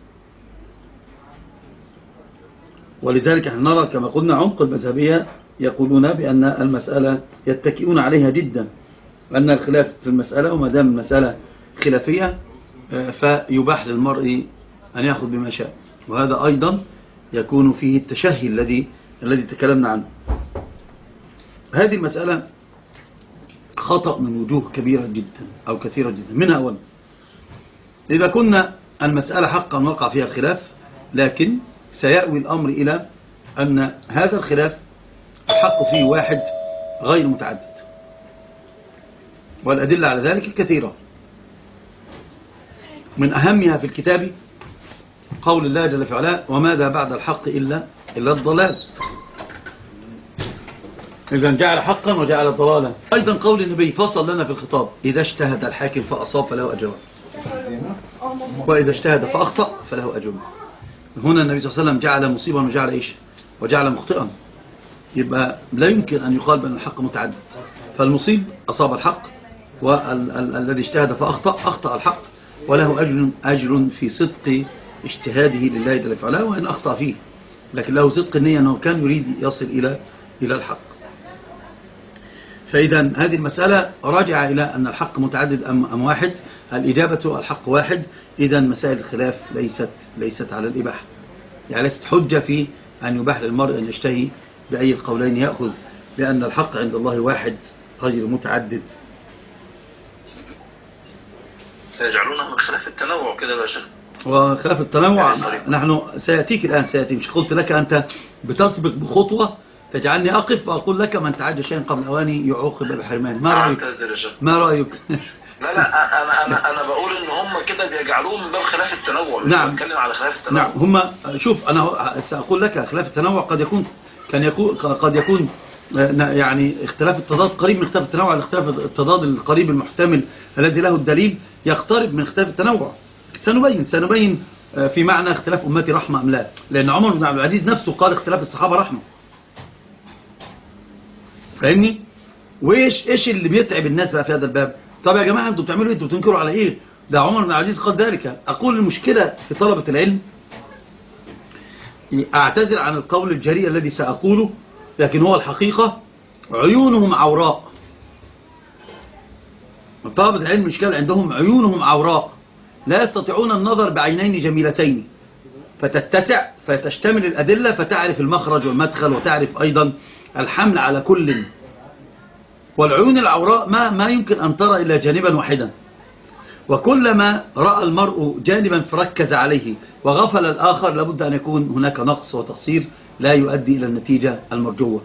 ولذلك احنا نرى كما قلنا عمق المذهبية يقولون بأن المسألة يتكئون عليها جدا، أن الخلاف في المسألة، وما دام المسألة خلافية فيباح للمرء أن يأخذ بما شاء. وهذا أيضا يكون فيه التشهي الذي تكلمنا عنه. هذه المسألة خطأ من وجوه كبيرة جدا أو كثيرة جدا. منها أولا إذا كنا المسألة حقا وقع فيها الخلاف، لكن سيأوي الأمر إلى أن هذا الخلاف الحق فيه واحد غير متعدد، والأدلة على ذلك كثيرة. من أهمها في الكتاب قول الله جل في علاه وماذا بعد الحق إلا الضلال. إذا جعل حقا وجعل ضلالا. أيضا قول النبي فصل لنا في الخطاب إذا اجتهد الحاكم فأصاب فله أجران، وإذا اجتهد فأخطأ فله أجر. هنا النبي صلى الله عليه وسلم جعل مصيبا وجعل إيش؟ وجعل مخطئا. يبقى لا يمكن أن يقال بأن الحق متعدد. فالمصيب أصاب الحق، والذي اجتهد فأخطأ أخطأ الحق، وله أجر في صدق اجتهاده لله جل في علاه، وإن أخطأ فيه، لكن له صدق النية أنه كان يريد يصل إلى الحق. فإذا هذه المسألة راجعة إلى أن الحق متعدد أم واحد. الإجابة الحق واحد. إذا مسائل الخلاف ليست على الإباحة، يعني ليست حجة في أن يباح للمرء أن يشتهي بأي القولين يأخذ، لأن الحق عند الله واحد غير متعدد. سيجعلونه من خلاف التنوع كده يا شيخ. وخلاف التنوع نحن سيأتيك الآن، سيأتي. مش قلت لك أنت بتسبق بخطوة تجعلني أقف وأقول لك من تعجى شيئا قبل أواني يعوقب بحرمان. ما رأيك؟ لا أنا بقول إن هم كده بيجعلوه من باب خلاف التنوع. نعم. بتكلم على خلاف التنوع. نعم. هم شوف أنا سأقول لك خلاف التنوع قد يكون يعني اختلاف التضاد قريب من اختلاف التنوع. الاختلاف التضاد القريب المحتمل الذي له الدليل يقترب من اختلاف التنوع. سنبين في معنى اختلاف أمتي رحمة أم لا، لأن عمر بن عبد العزيز نفسه قال اختلاف الصحابة رحمة. فاهمني؟ وإيش اللي بيتعب الناس بقى في هذا الباب؟ طب يا جماعة انتوا بتعملوا ايه؟ انتوا بتنكروا على ايه؟ ده عمر بن عبد العزيز قال ذلك. أقول المشكلة في طلبة العلم، أعتذر عن القول الجريء الذي سأقوله، لكن هو الحقيقة، عيونهم عوراء. طلبة العلم مشكلة عندهم عيونهم عوراء، لا يستطيعون النظر بعينين جميلتين فتتسع فتشتمل الأدلة، فتعرف المخرج والمدخل، وتعرف أيضا الحمل على كل. والعيون العوراء ما يمكن أن ترى إلا جانبا واحدا، وكلما رأى المرء جانبا فركز عليه وغفل الآخر لابد أن يكون هناك نقص وتقصير لا يؤدي إلى النتيجة المرجوة.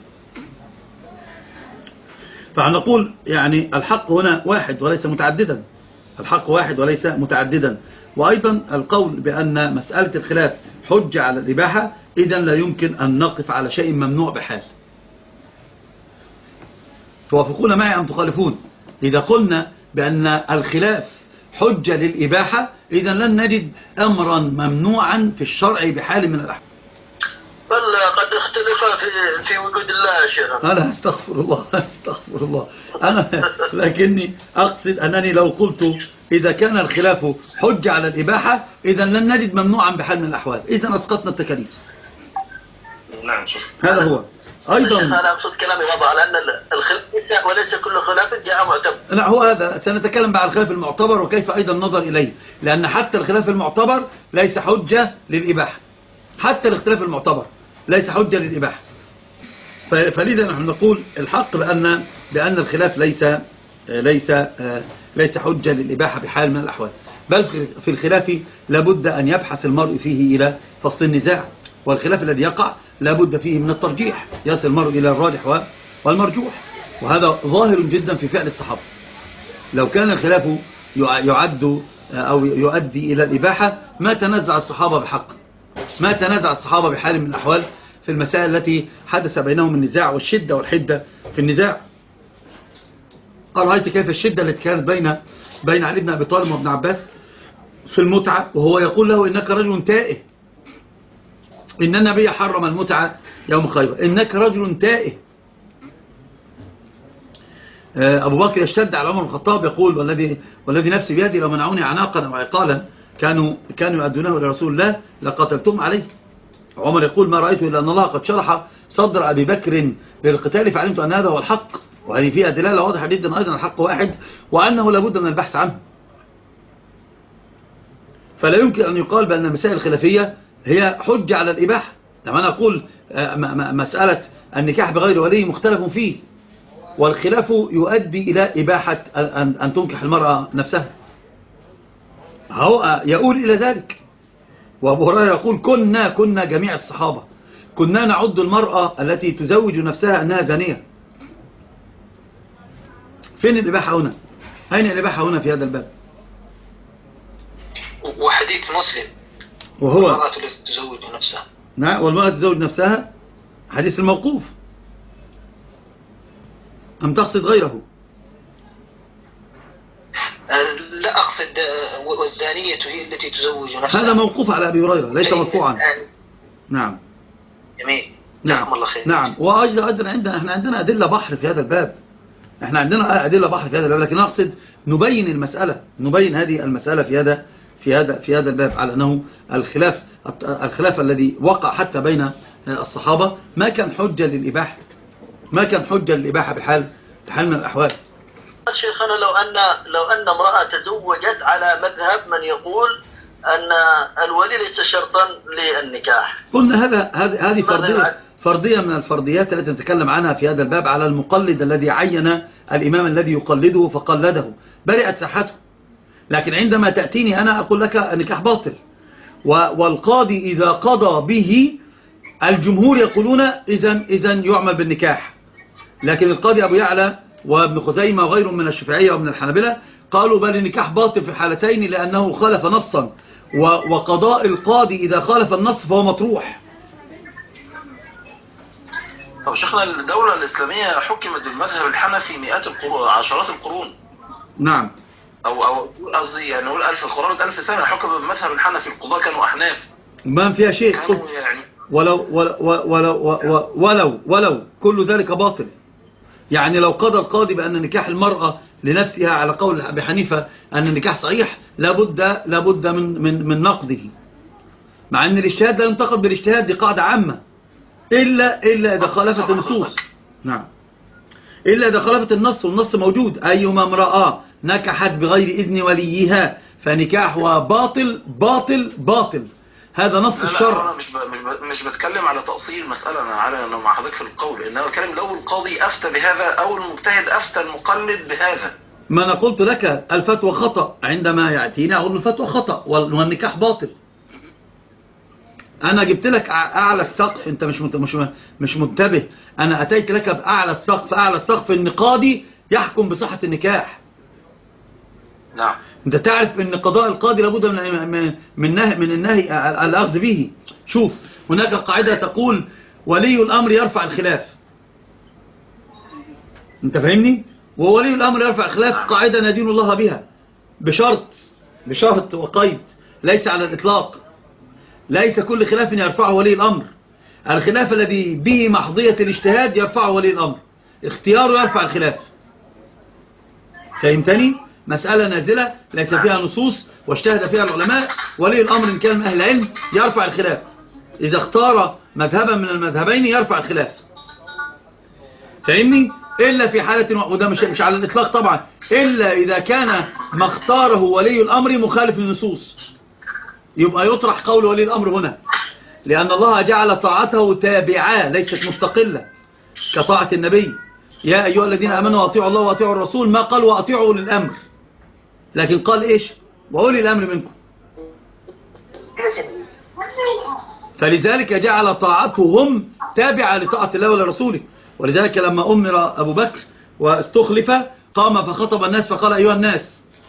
فنقول يعني الحق هنا واحد وليس متعددا. الحق واحد وليس متعددا. وأيضا القول بأن مسألة الخلاف حجة على الإباحة، إذن لا يمكن أن نقف على شيء ممنوع بحال. توافقون معي أم تخالفون؟ إذا قلنا بأن الخلاف حجة للإباحة إذن لن نجد أمرا ممنوعا في الشرع بحال من الأحوال. بل قد اختلف في وجود الله يا شيخ. أنا استغفر الله استغفر الله. أنا لكني أقصد أنني لو قلت إذا كان الخلاف حجة على الإباحة إذن لن نجد ممنوعا بحال من الأحوال، إذن أسقطنا التكاليف. نعم شيخ. هذا هو. أيضا أنا أقصد كلامي واضح، لأن الخلاف وليس كل خلاف جاء معتبر. لا، هو هذا سنتكلم بعد الخلاف المعتبر وكيف أيضا النظر إليه، لأن حتى الخلاف المعتبر ليس حجة للإباحة، حتى الاختلاف المعتبر ليس حجة للإباحة. فلذا نحن نقول الحق بأن الخلاف ليس حجة للإباحة بحال من الأحوال، بل في الخلاف لابد أن يبحث المرء فيه إلى فصل النزاع، والخلاف الذي يقع لابد فيه من الترجيح، يصل المرء إلى الراجح والمرجوح، وهذا ظاهر جدا في فعل الصحابة. لو كان الخلاف يعد أو يؤدي إلى الإباحة ما تنازع الصحابة بحق، ما تنازع الصحابة بحال من الأحوال في المسائل التي حدث بينهم النزاع والشدة والحدة في النزاع. أرأيت كيف الشدة التي كانت بين علي بن أبي طالب وابن عباس في المتعة، وهو يقول له إنك رجل تائه، إن النبي حرم المتعة يوم خيبر، إنك رجل تائه. أبو بكر يشتد على عمر بن الخطاب يقول والذي نفسي بيدي لو منعوني عناقا أو عقالا كانوا يؤدونه لرسول الله لقاتلتم عليه. عمر يقول ما رأيت إلا أن الله قد شرح صدر أبي بكر للقتال فعلمت أن هذا هو الحق، وهذه فيها دلالة واضحة جدا أيضا الحق واحد وأنه لابد من البحث عنه. فلا يمكن أن يقال بأن المسائل الخلافية هي حجة على الإباحة. لما أنا أقول مسألة النكاح بغير ولي مختلف فيه، والخلاف يؤدي إلى إباحة أن تنكح المرأة نفسها، هو يقول إلى ذلك. وأبو هريرة يقول كنا جميع الصحابة كنا نعد المرأة التي تزوج نفسها أنها زانية. فين الإباحة هنا؟ أين الإباحة هنا في هذا الباب؟ وحديث مسلم وهو المرأة التي تزوج نفسها. نعم، والمرأة تزوج نفسها حديث الموقوف أم تقصد غيره؟ لا أقصد والزانية هي التي تزوج نفسها. هذا موقوف على أبي هريرة ليس مرفوعا. نعم جميل. نعم الله خير. نعم. وأيضا احنا عندنا أدلة بحر في هذا الباب، احنا عندنا أدلة بحر في هذا الباب، لكن أقصد نبين المسألة، نبين هذه المسألة في هذا الباب على أنه الخلاف الذي وقع حتى بين الصحابة ما كان حجة للإباحة، ما كان حجة للإباحة بحال من الأحوال. شيخنا لو أن امرأة تزوجت على مذهب من يقول أن الولي ليس شرطا للنكاح، قلنا هذه فرضية من الفرضيات التي نتكلم عنها في هذا الباب على المقلد الذي عين الإمام الذي يقلده فقلده برئت صحته. لكن عندما تأتيني أنا أقول لك النكاح باطل، والقاضي إذا قضى به الجمهور يقولون إذن يعمل بالنكاح، لكن القاضي أبو يعلى وابن خزيمة وغيرهم من الشافعية ومن الحنابلة قالوا بل النكاح باطل في الحالتين لأنه خالف نصا، وقضاء القاضي إذا خالف النص فهو مطروح. طب شيخنا الدولة الإسلامية حكمت بالمذهب الحنفي مئات القرون، عشرات القرون. نعم. أو قصدي يعني نقول 1000 قرابة 1000 سنة حكم بالمذهب الحنفي، القضاة كانوا أحناف ما فيها شيء يعني ولو كل ذلك باطل. يعني لو قضى القاضي بأن نكاح المرأة لنفسها على قول أبي حنيفة أن النكاح صحيح لابد من نقضه، مع أن الاجتهاد لا ينتقد بالاجتهاد، دي قاعدة عامة إلا إذا خالفت النصوص. نعم، إلا إذا خالفت النص، والنص موجود أيما امرأة نكحت بغير إذن وليها فنكاحها باطل باطل باطل، هذا نص الشرع. أنا مش بتكلم على تأصيل المسألة، أنا مع حضرتك في القول، إنما بتكلم لو القاضي أفتى بهذا أو المجتهد أفتى المقلد بهذا. ما أنا قلت لك الفتوى خطأ، عندما يأتينا أقول الفتوى خطأ والنكاح باطل. أنا جبت لك أعلى السقف، أنت مش منتبه. أنا أتيت لك بأعلى السقف، أعلى السقف إن قاضي يحكم بصحة النكاح. نعم. انت تعرف ان قضاء القاضي لابد من النهي الأخذ به. شوف هناك قاعدة تقول ولي الأمر يرفع الخلاف، انت فاهمني؟ وولي الأمر يرفع الخلاف قاعدة ندين الله بها بشرط وقيد، ليس على الإطلاق. ليس كل خلاف يرفعه ولي الأمر. الخلاف الذي به محضية الاجتهاد يرفعه ولي الأمر، اختياره يرفع الخلاف. فهمتني؟ مسألة نازلة ليس فيها نصوص واجتهد فيها العلماء، ولي الأمر إن كان من أهل العلم يرفع الخلاف. إذا اختار مذهبا من المذهبين يرفع الخلاف. فهمني؟ إلا في حالة، وده مش على الإطلاق طبعا، إلا إذا كان ما اختاره ولي الأمر مخالف للنصوص، يبقى يطرح قول ولي الأمر هنا، لأن الله جعل طاعته تابعة ليست مستقلة كطاعة النبي. يا أيها الذين آمنوا أطيعوا الله وأطيعوا الرسول، ما قال وأطيعوا أولي الأمر، لكن قال إيش؟ وأولي الأمر منكم. فلذلك جعل طاعتهم تابعة لطاعة الله ولرسوله. ولذلك لما أمر أبو بكر واستخلف قام فخطب الناس فقال أيها الناس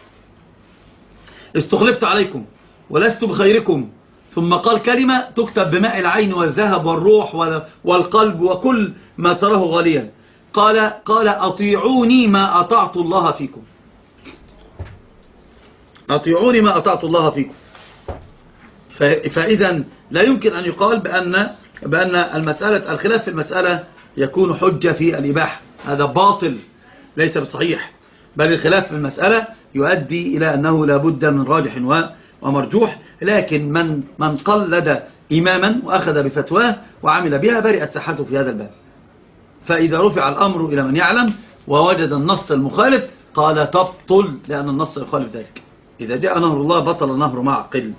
استخلفت عليكم ولست بخيركم، ثم قال كلمة تكتب بماء العين والذهب والروح والقلب وكل ما تراه غاليا، قال أطيعوني ما أطعت الله فيكم، أطيعوني ما أطعت الله فيكم. فإذا لا يمكن أن يقال بأن المسألة الخلاف في المسألة يكون حجة في الإباحة، هذا باطل ليس بصحيح، بل الخلاف في المسألة يؤدي إلى أنه لا بد من راجح ومرجوح. لكن من قلد إماما وأخذ بفتواه وعمل بها برئت ساحته في هذا الباب. فإذا رفع الأمر إلى من يعلم ووجد النص المخالف قال تبطل، لأن النص يخالف ذلك. إذا جاء نهر الله بطل النهر مع قل.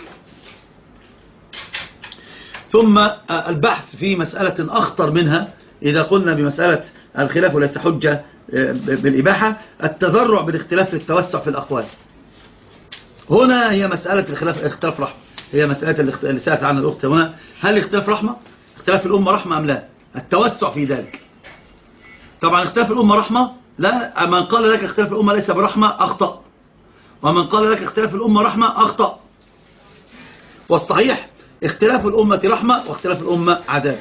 ثم البحث في مسألة أخطر منها، إذا قلنا بمسألة الخلاف وليس حجة بالإباحة، التذرع بالاختلاف للتوسع في الأقوال. هنا هي مسألة اختلاف رحمة، هي مسألة اللي سألت عنها الأخت هنا، هل اختلاف رحمة؟ اختلاف الأمة رحمة أم لا؟ التوسع في ذلك. طبعا اختلاف الأمة رحمة، لا، من قال لك اختلاف الأمة ليس برحمة أخطأ، ومن قال لك اختلاف الأمة رحمة أخطأ. والصحيح اختلاف الأمة رحمة واختلاف الأمة عذاب.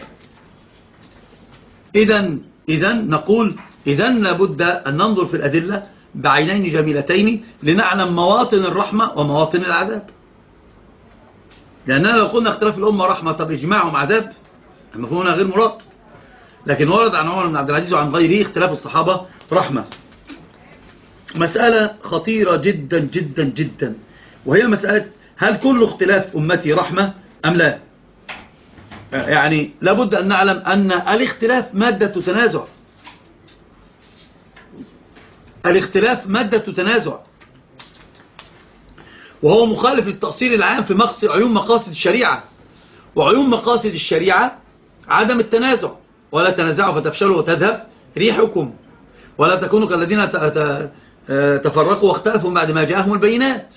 إذن نقول لابد أن ننظر في الأدلة بعينين جميلتين لنعلم مواطن الرحمة ومواطن العذاب. لأننا لو قلنا اختلاف الأمة رحمة طب إجماعهم عذاب، المفهوم هنا غير مراد. لكن ورد عن عمر بن عبد العزيز وعن غيره اختلاف الصحابة رحمة. مسألة خطيرة جدا جدا جدا، وهي مسألة هل كل اختلاف أمتي رحمة أم لا؟ يعني لابد أن نعلم أن الاختلاف مادة تنازع. الاختلاف مادة تنازع، وهو مخالف للتأصيل العام في عيون مقاصد الشريعة. وعيون مقاصد الشريعة عدم التنازع، ولا تنازعوا فتفشلوا وتذهب ريحكم، ولا تكونوا كالذين تفرقوا واختلفوا بعد ما جاءهم البينات.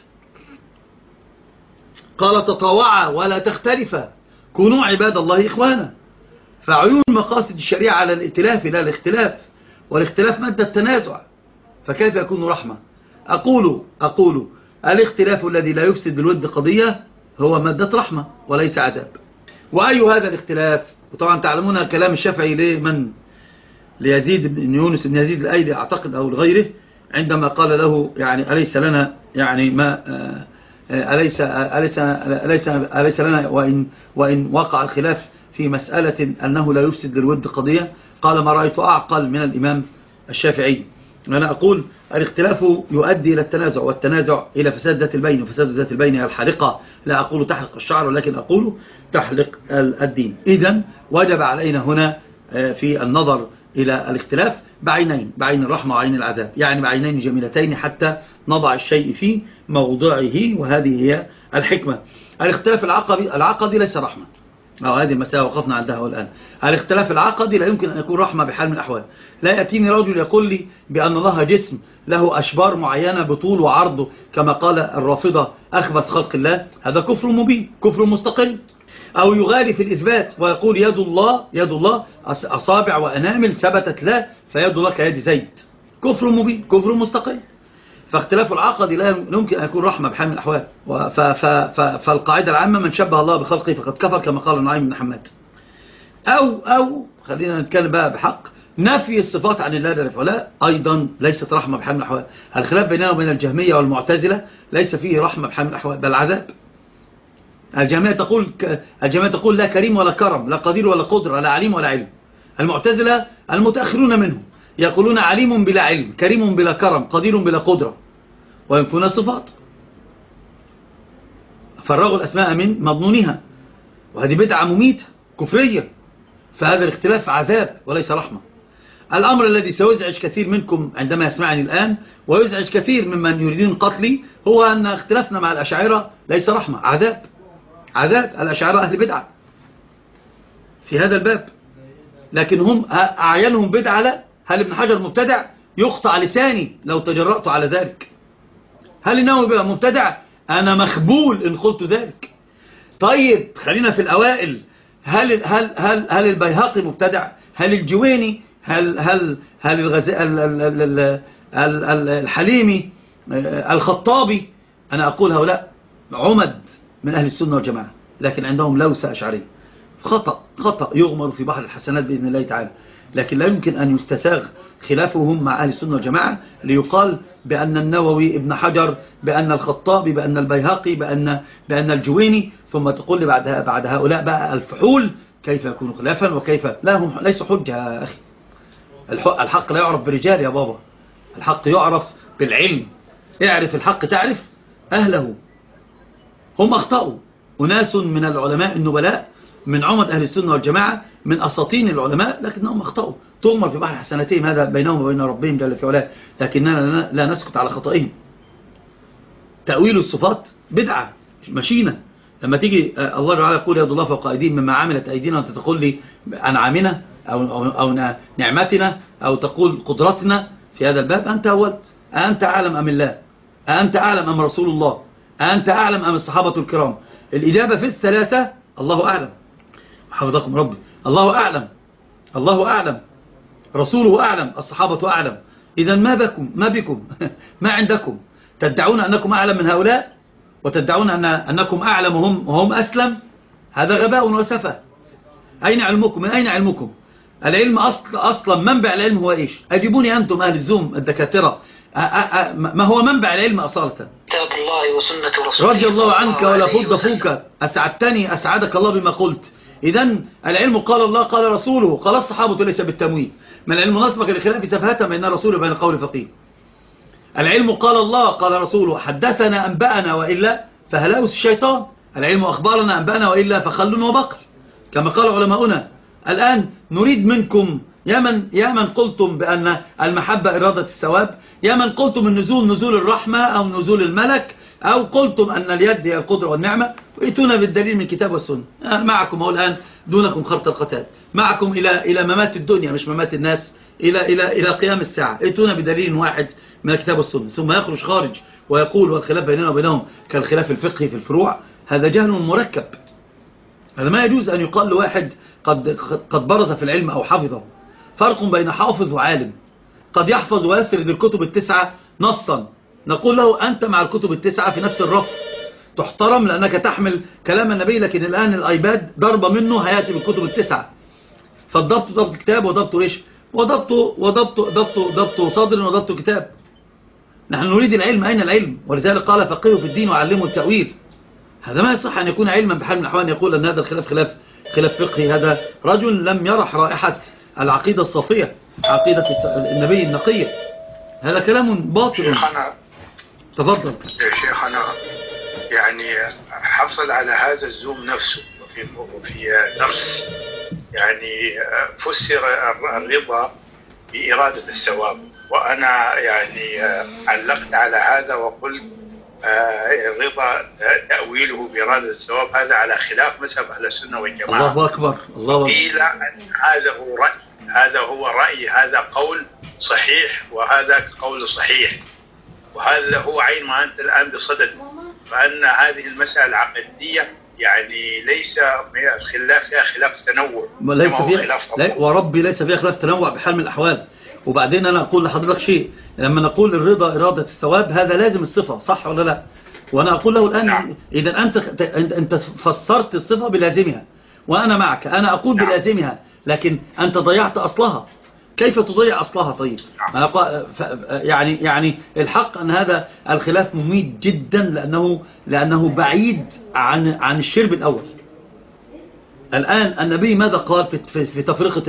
قال تطاوعا ولا تختلفا كونوا عباد الله إخوانا. فعيون مقاصد الشريعة على الائتلاف لا الاختلاف، والاختلاف مادة التنازع، فكيف يكون رحمة؟ أقول الاختلاف الذي لا يفسد الود قضية هو مادة رحمة وليس عذاب. وأي هذا الاختلاف؟ وطبعا تعلمون كلام الشافعي ليزيد بن يونس بن يزيد الأيلي أعتقد أو لغيره، عندما قال له يعني أليس لنا يعني ما أليس لنا وإن وقع الخلاف في مسألة أنه لا يفسد للود قضية؟ قال ما رأيت أعقل من الإمام الشافعي. أنا أقول الاختلاف يؤدي إلى التنازع، والتنازع إلى فساد ذات البين، وفساد ذات البين هي الحالقة، لا أقول تحلق الشعر ولكن أقول تحلق الدين. إذن وجب علينا هنا في النظر إلى الاختلاف بعينين، بعين الرحمة وعين العذاب، يعني بعينين جميلتين حتى نضع الشيء في موضعه، وهذه هي الحكمة. الاختلاف العقدي ليس رحمة، هذه المسألة وقفنا عندها الآن. الاختلاف العقدي لا يمكن أن يكون رحمة بحال من الأحوال. لا يأتيني رجل يقول لي بأن الله جسم له أشبار معينة بطول وعرض كما قال الرافضة أخبث خلق الله، هذا كفر مبين، كفر مستقل. أو يغالي في الإثبات ويقول يد الله أصابع وأنامل ثبتت لا، فيد الله كيد زيد، كفر مبين، كفر مستقل. فاختلاف العقد لا يمكن أن يكون رحمة بحال من الأحوال. فالقاعدة العامة من شبه الله بخلقه فقد كفر كما قال نعيم بن حماد. أو خلينا نتكلم بقى بحق، نفي الصفات عن الله جل وعلا أيضا ليست رحمة بحال من الأحوال. الخلاف بيننا وبين الجهمية والمعتزلة ليس فيه رحمة بحال من الأحوال بل عذاب. الجهمية تقول لا كريم ولا كرم، لا قدير ولا قدرة، لا عليم ولا علم. المعتزلة المتأخرون منهم يقولون عليم بلا علم، كريم بلا كرم، قدير بلا قدرة، وينفون الصفات، فرغوا الأسماء من مضمونها، وهذه بدعة مميتة كفرية. فهذا الاختلاف عذاب وليس رحمة. الأمر الذي سيزعج كثير منكم عندما يسمعني الآن ويزعج كثير ممن يريدون قتلي هو أن اختلافنا مع الأشاعرة ليس رحمة، عذاب. الأشاعرة أهل بدعة في هذا الباب، لكن هم أعينهم بدعة. لا، هل ابن حجر مبتدع؟ يقطع لساني لو تجرأت على ذلك. هل النووي مبتدع؟ أنا مخبول إن قلت ذلك. طيب خلينا في الأوائل. هل البيهقي مبتدع؟ هل الجويني؟ هل الحليمي؟ الخطابي؟ أنا أقول هؤلاء عمد من أهل السنة والجماعة، لكن عندهم لوسة أشعرية. خطأ يغمر في بحر الحسنات بإذن الله تعالى، لكن لا يمكن أن يستساغ خلافهم مع أهل السنة والجماعة ليقال بأن النووي، ابن حجر، بأن الخطابي، بأن البيهقي، بأن الجويني، ثم تقول لي بعد هؤلاء بقى الفحول كيف يكون خلافا وكيف لا. هم ليسوا حجة يا أخي. الحق لا يعرف برجال يا بابا، الحق يعرف بالعلم. اعرف الحق تعرف أهله. هم أخطأوا أناس من العلماء النبلاء من عمد أهل السنة والجماعة من أساطين العلماء، لكنهم أخطأوا. تؤمر في بحر حسناتهم، هذا بينهم وبين ربهم جل في علاه، لكننا لا نسكت على خطئهم. تأويل الصفات بدعة مشينة. لما تيجي الله تعالى يقول يد الله فوق أيديهم مما عملت أيدينا، وأنت تقول لي أنعامنا أو نعمتنا أو تقول قدرتنا في هذا الباب، أنت أولت. أنت أعلم أم الله؟ أنت أعلم أم رسول الله؟ أنت أعلم أم الصحابة الكرام؟ الإجابة في الثلاثة الله أعلم. حفظكم ربي. الله أعلم، الله أعلم، رسوله أعلم، الصحابة أعلم. إذا ما بكم ما عندكم؟ تدعون أنكم أعلم من هؤلاء وتدعون أنكم أعلم وهم أسلم. هذا غباء وسفة. أين علمكم؟ من أين علمكم؟ العلم أصلا منبع العلم هو إيش؟ أجيبوني أنتم أهل الزوم الدكاترة، ما هو منبع العلم أصالة؟ كتاب الله وسنة رسوله. رضي الله عنك ولا فض فوك، أسعدتني أسعدك الله بما قلت. إذن العلم قال الله قال رسوله قال الصحابة ليس بالتمويه. ما العلم نصبك لخلاف سفهة بين الرسول وبين قول فقيه. العلم قال الله قال رسوله حدثنا أنبأنا وإلا فهلاوس الشيطان. العلم أخبارنا أنبأنا وإلا فخل وبقر، كما قال علماؤنا. الآن نريد منكم يا من قلتم بأن المحبة إرادة الثواب، يا من قلتم النزول نزول الرحمة أو نزول الملك، أو قلتم أن اليد هي القدرة والنعمة، وإتونا بالدليل من كتاب والسنة. معكم هو الآن دونكم خرط القتال، معكم إلى ممات الدنيا مش ممات الناس، إلى قيام الساعة. إتونا بدليل واحد من الكتاب والسنة. ثم يخرج خارج ويقول والخلاف بيننا وبينهم كالخلاف الفقهي في الفروع. هذا جهل مركب. هذا ما يجوز أن يقال لواحد قد برز في العلم أو حفظه. فرق بين حافظ وعالم. قد يحفظ ويسرد الكتب التسعة نصا، نقول له أنت مع الكتب التسعة في نفس الرف، تحترم لأنك تحمل كلام النبي. لكن الآن الآيباد ضربة منه هيأتي بالكتب التسعة. فالضبط ضبط كتاب وضبط إيش؟ وضبط صدر وضبط كتاب. نحن نريد العلم. أين العلم؟ ولذلك قال فقهوا في الدين وعلموا التأويل. هذا ما يصح أن يكون علما بحال من الأحوال يقول أن هذا الخلاف خلاف فقهي. هذا رجل لم يرح رائحة العقيدة الصافية، عقيدة النبي النقية. هذا كلام باطل. شيخنا تفضل. شيخنا يعني حصل على هذا الزوم نفسه في درس، يعني فسر الرضا بإرادة الثواب، وأنا يعني علقت على هذا وقلت الرضا تأويله بإرادة الثواب هذا على خلاف مذهب أهل السنة والجماعة. الله أكبر. الله أكبر. قيل أن هذا هو رأي، هذا قول صحيح وهذا قول صحيح، وهذا هو عين ما أنت الآن بصدد، فأن هذه المسألة العقدية يعني ليس الخلاف فيها خلاف تنوع، ليس فيها وربي ليس فيها خلاف تنوع بحال من الأحوال. وبعدين أنا أقول لحضرتك شيء، لما نقول الرضا إرادة الثواب هذا لازم الصفة، صح ولا لا؟ وأنا أقول له الآن إذا أنت فسرت الصفة بلازمها وأنا معك، أنا أقول بلازمها لكن أنت ضيعت أصلها. كيف تضيع أصلها؟ طيب يعني الحق أن هذا الخلاف مميت جدا لأنه بعيد عن الشرب الأول. الآن النبي ماذا قال في تفرقة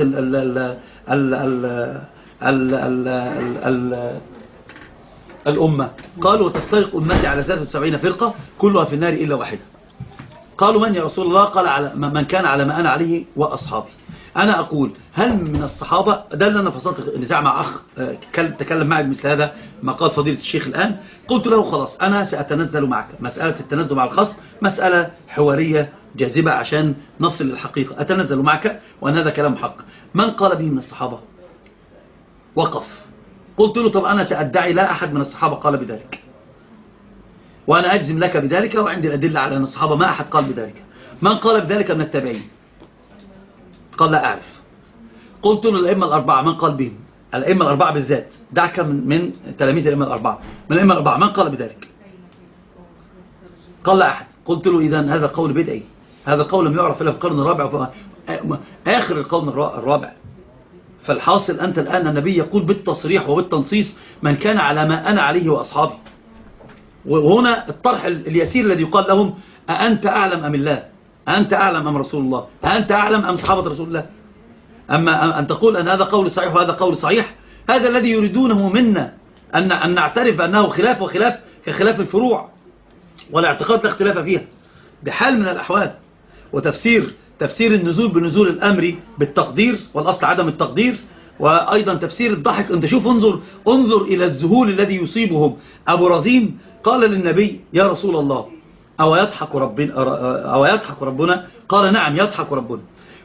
الأمة؟ قال وتفترق أمتي على 73 فرقة كلها في النار إلا واحدة. قالوا من يا رسول الله؟ قال على من كان على ما أنا عليه وأصحابي. أنا أقول هل من الصحابة، ده اللي أنا فصلت نزاع مع أخ تكلم معي بمثل هذا ما قال فضيلة الشيخ الآن، قلت له خلاص أنا سأتنزل معك. مسألة التنزل مع الخاص مسألة حوارية جاذبة عشان نصل للحقيقة، أتنزل معك وأن هذا كلام حق. من قال به من الصحابة؟ وقف. قلت له طب أنا سأدعي لا أحد من الصحابة قال بذلك، وأنا أجزم لك بذلك وعندي الأدلة على أن الصحابة ما أحد قال بذلك. من قال بذلك من التابعين؟ قال لا أعرف. قلت له الأئمة الأربعة من قال بهم؟ الأئمة الأربعة بالذات، دعك من تلاميذ الأئمة الأربعة، من الأئمة الأربعة من قال بذلك؟ قال لا أحد. قلت له إذن هذا قول بدعي، هذا قول لم يعرف إلا في القرن الرابع آخر القرن الرابع. فالحاصل أنت الآن النبي يقول بالتصريح وبالتنصيص من كان على ما أنا عليه وأصحابي. وهنا الطرح اليسير الذي يقال لهم أأنت أعلم أم الله؟ أنت أعلم أم رسول الله؟ أنت أعلم أم صحابة رسول الله؟ أما أن تقول أن هذا قول صحيح وهذا قول صحيح، هذا الذي يريدونه منا أن نعترف أنه خلاف وخلاف كخلاف الفروع والاعتقاد لا اختلاف فيها بحال من الأحوال. وتفسير النزول بنزول الأمر بالتقدير والأصل عدم التقدير، وأيضا تفسير الضحك. أنت شوف انظر إلى الذهول الذي يصيبهم. أبو رزين قال للنبي يا رسول الله أو يضحك ربنا؟ قال نعم يضحك ربنا.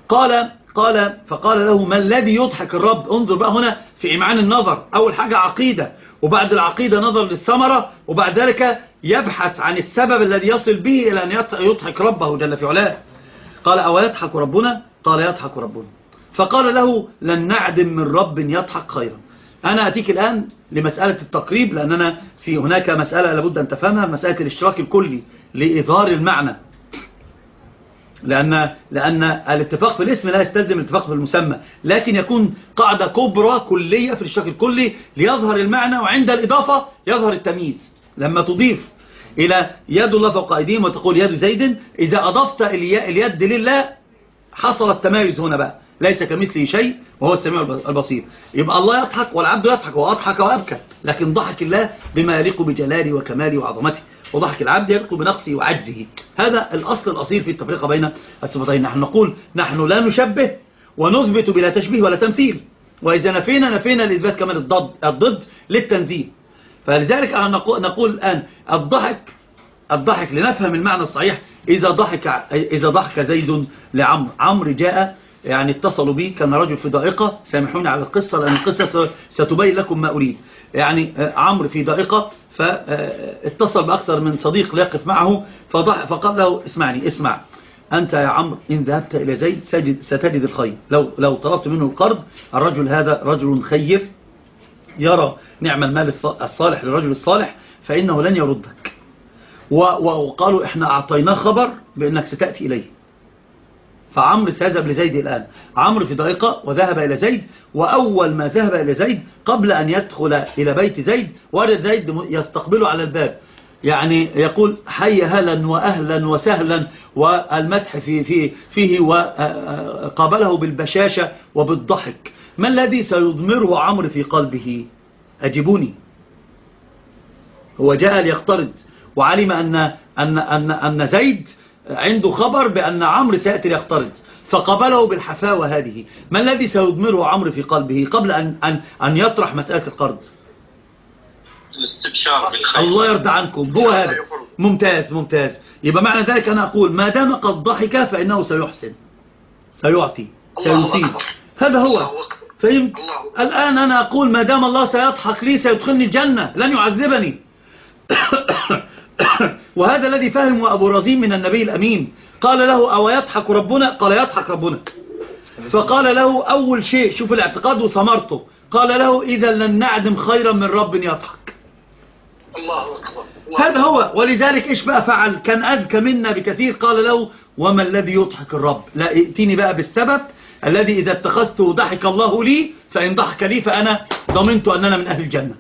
فقال له ما الذي يضحك الرب؟ انظر بقى هنا في إمعان النظر. أول حاجة عقيدة، وبعد العقيدة نظر للثمرة، وبعد ذلك يبحث عن السبب الذي يصل به إلى أن يضحك ربه جل في علاه. قال أو يضحك ربنا؟ قال يضحك ربنا. فقال له لن نعدم من رب يضحك خيرا. أنا أتيك الآن لمسألة التقريب، لأننا في هناك مسألة لابد أن تفهمها، مسألة الاشتراك الكلي لإظهار المعنى، لأن الاتفاق في الاسم لا يستلزم الاتفاق في المسمى، لكن يكون قاعدة كبرى كلية في الاشتراك الكلي ليظهر المعنى، وعند الإضافة يظهر التمييز. لما تضيف إلى يد الله فوق أيديهم وتقول يد زيد، إذا أضفت اليد لله حصل التمايز هنا بقى، ليس كمثله شيء وهو السميع البصير. يبقى الله يضحك والعبد يضحك، وأضحك وأبكى، لكن ضحك الله بما يليق بجلاله وكماله وعظمته، وضحك العبد يليق بنقصه وعجزه. هذا الأصل الأصيل في التفرقة بين الصفتين. نحن نقول نحن لا نشبه ونثبت بلا تشبيه ولا تمثيل، وإذا نفينا لإثبات كمان الضد للتنزيه. فلذلك نقول الآن الضحك لنفهم المعنى الصحيح. إذا ضحك زيد عمرو جاء، يعني اتصلوا بي، كان رجل في ضائقة، سامحوني على القصة لأن القصة ستبين لكم ما أريد. يعني عمرو في ضائقة، فاتصل بأكثر من صديق ليقف معه، فقال له اسمع أنت يا عمرو إن ذهبت إلى زيد ستجد الخير، لو طلبت منه القرض، الرجل هذا رجل خير يرى نعم المال الصالح للرجل الصالح فإنه لن يردك. وقالوا إحنا أعطيناه خبر بأنك ستأتي إليه. فعمرو سيذهب لزيد الآن. عمرو في ضائقة وذهب إلى زيد، وأول ما ذهب إلى زيد قبل أن يدخل إلى بيت زيد وجد زيد يستقبله على الباب، يعني يقول حي هلا وأهلا وسهلا، والمدح فيه وقابله بالبشاشة وبالضحك. ما الذي سيضمره عمرو في قلبه؟ أجيبوني. هو جاء ليقترض وعلم أن زيد عنده خبر بأن عمرو سيأتي ليقترض، فقبله بالحفاوة هذه. ما الذي سيضمره عمرو في قلبه قبل أن يطرح مسألة القرض؟ الاستبشار بالخير. الله يرضى عنكم، هو هذا. ممتاز. يبقى معنى ذلك أنا أقول ما دام قد ضحك فإنه سيحسن، سيعطي، سيسيب. هذا هو. فهمت؟ الآن أنا أقول ما دام الله سيضحك لي سيدخلني الجنة، لن يعذبني. وهذا الذي فهمه أبو رزين من النبي الأمين. قال له أو يضحك ربنا؟ قال يضحك ربنا. فقال له أول شيء، شوف الاعتقاد وثمرته، قال له إذا لن نعدم خيرا من رب يضحك. الله أكبر. هذا هو. ولذلك إيش بقى فعل؟ كان أذكى منا بكثير. قال له وما الذي يضحك الرب؟ لا، ائتني بقى بالسبب الذي إذا اتخذته ضحك الله لي، فإن ضحك لي فأنا ضمنت أننا من أهل الجنة.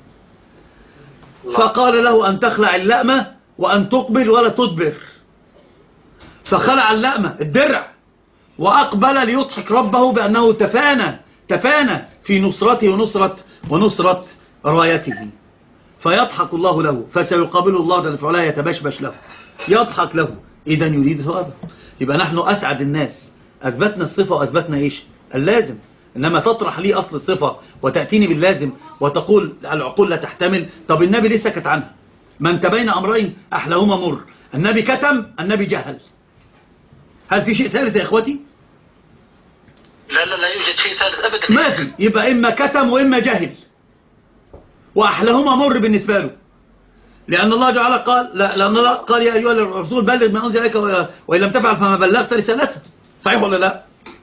فقال له أن تخلع اللأمة وأن تقبل ولا تدبر. فخلع اللأمة الدرع وأقبل ليضحك ربه بأنه تفانى في نصرته ونصرة رايته. فيضحك الله له، فسيقابل الله جل وعلا يتبشبش له، يضحك له إذا يريد ثوابه. يبقى نحن أسعد الناس، أثبتنا الصفة وأثبتنا إيش؟ اللازم. إنما تطرح لي أصل الصفة وتأتيني باللازم وتقول العقول لا تحتمل. طب النبي ليه سكت عنها؟ ما انت بين أمرين أحلاهما مر، النبي كتم، النبي جهل. هل في شيء ثالث يا إخوتي؟ لا يوجد شيء ثالث أبدا. ما في. يبقى إما كتم وإما جهل، وأحلاهما مر بالنسبة له. لأن الله تعالى قال لأن الله قال يا أيها الرسول بلغ ما أنزل إليك وإن لم تفعل فما بلغت رسالته. صحيح ولا لا؟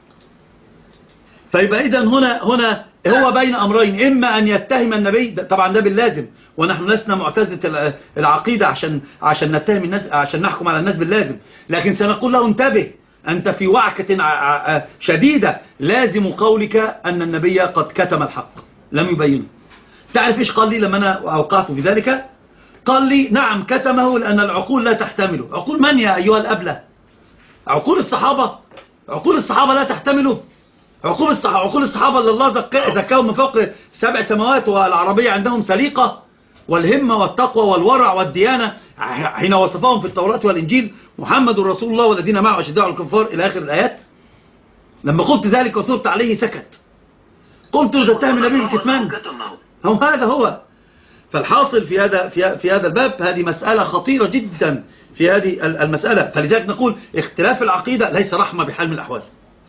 فيبقى إذن هنا هو بين أمرين، إما أن يتهم النبي، طبعا ده باللازم، ونحن لسنا معتزلة العقيدة عشان نتهم الناس، عشان نحكم على الناس باللازم، لكن سنقول له انتبه، أنت في وعكة شديدة، لازم قولك أن النبي قد كتم الحق لم يبينه. تعرف إيش قال لي لما أنا أوقعت في ذلك؟ قال لي نعم كتمه لأن العقول لا تحتمله. عقول من يا أيها الأبلة؟ عقول الصحابة؟ عقول الصحابة لا تحتمله. عقول الصحابة اللي الله زكاهم من فوق 7 سماوات، والعربية عندهم سليقة والهمة والتقوى والورع والديانة، حين وصفهم في التوراة والإنجيل محمد رسول الله والذين معه أشداء على الكفار إلى آخر الآيات. لما قلت ذلك وصرت عليه سكت. قلت تتهم النبي بالكتمان. هذا هو. فالحاصل في هذا الباب هذه مسألة خطيرة جدا في هذه المسألة. فلذلك نقول اختلاف العقيدة ليس رحمة بحال من الأحوال،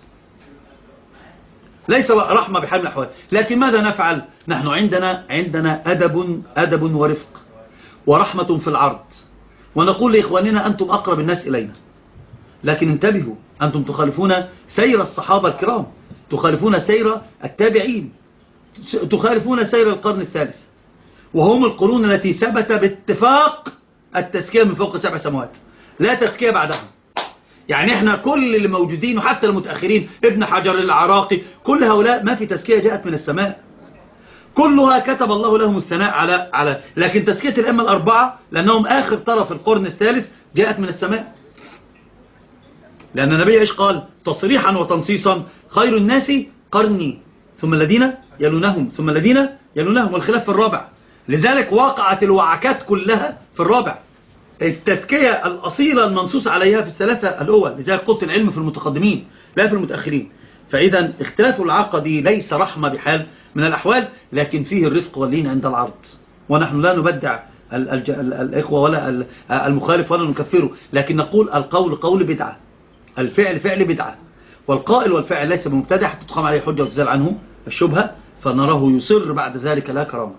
ليس رحمة بحال من الأحوال. لكن ماذا نفعل؟ نحن عندنا أدب ورفق ورحمة في العرض، ونقول لإخواننا أنتم أقرب الناس إلينا، لكن انتبهوا، أنتم تخالفون سير الصحابة الكرام، تخالفون سير التابعين، تخالفون سير القرن الثالث، وهم القرون التي ثبت باتفاق التزكية من فوق 7 سماوات، لا تزكية بعدها. يعني احنا كل اللي موجودين وحتى المتأخرين، ابن حجر العراقي، كل هؤلاء ما في تزكية جاءت من السماء، كلها كتب الله لهم الثناء على لكن تزكية الأئمة الأربعة لأنهم آخر طرف القرن الثالث جاءت من السماء. لأن النبي إيش قال تصريحا وتنصيصا؟ خير الناس قرني ثم الذين يلونهم ثم الذين يلونهم، والخلاف في الرابع. لذلك وقعت الوعكات كلها في الرابع. التزكية الأصيلة المنصوص عليها في الثلاثة الأول، لذلك قلت العلم في المتقدمين لا في المتأخرين. فإذا اختلاف العقدي ليس رحمة بحال من الأحوال، لكن فيه الرفق واللين عند العرض، ونحن لا نبدع الإخوة ولا المخالف ولا نكفره، لكن نقول القول قول بدعة، الفعل فعل بدعة، والقائل والفعل ليس بمبتدع حتى تقام عليه حجة وتزال عنه الشبهة فنراه يصر بعد ذلك لا كرامة.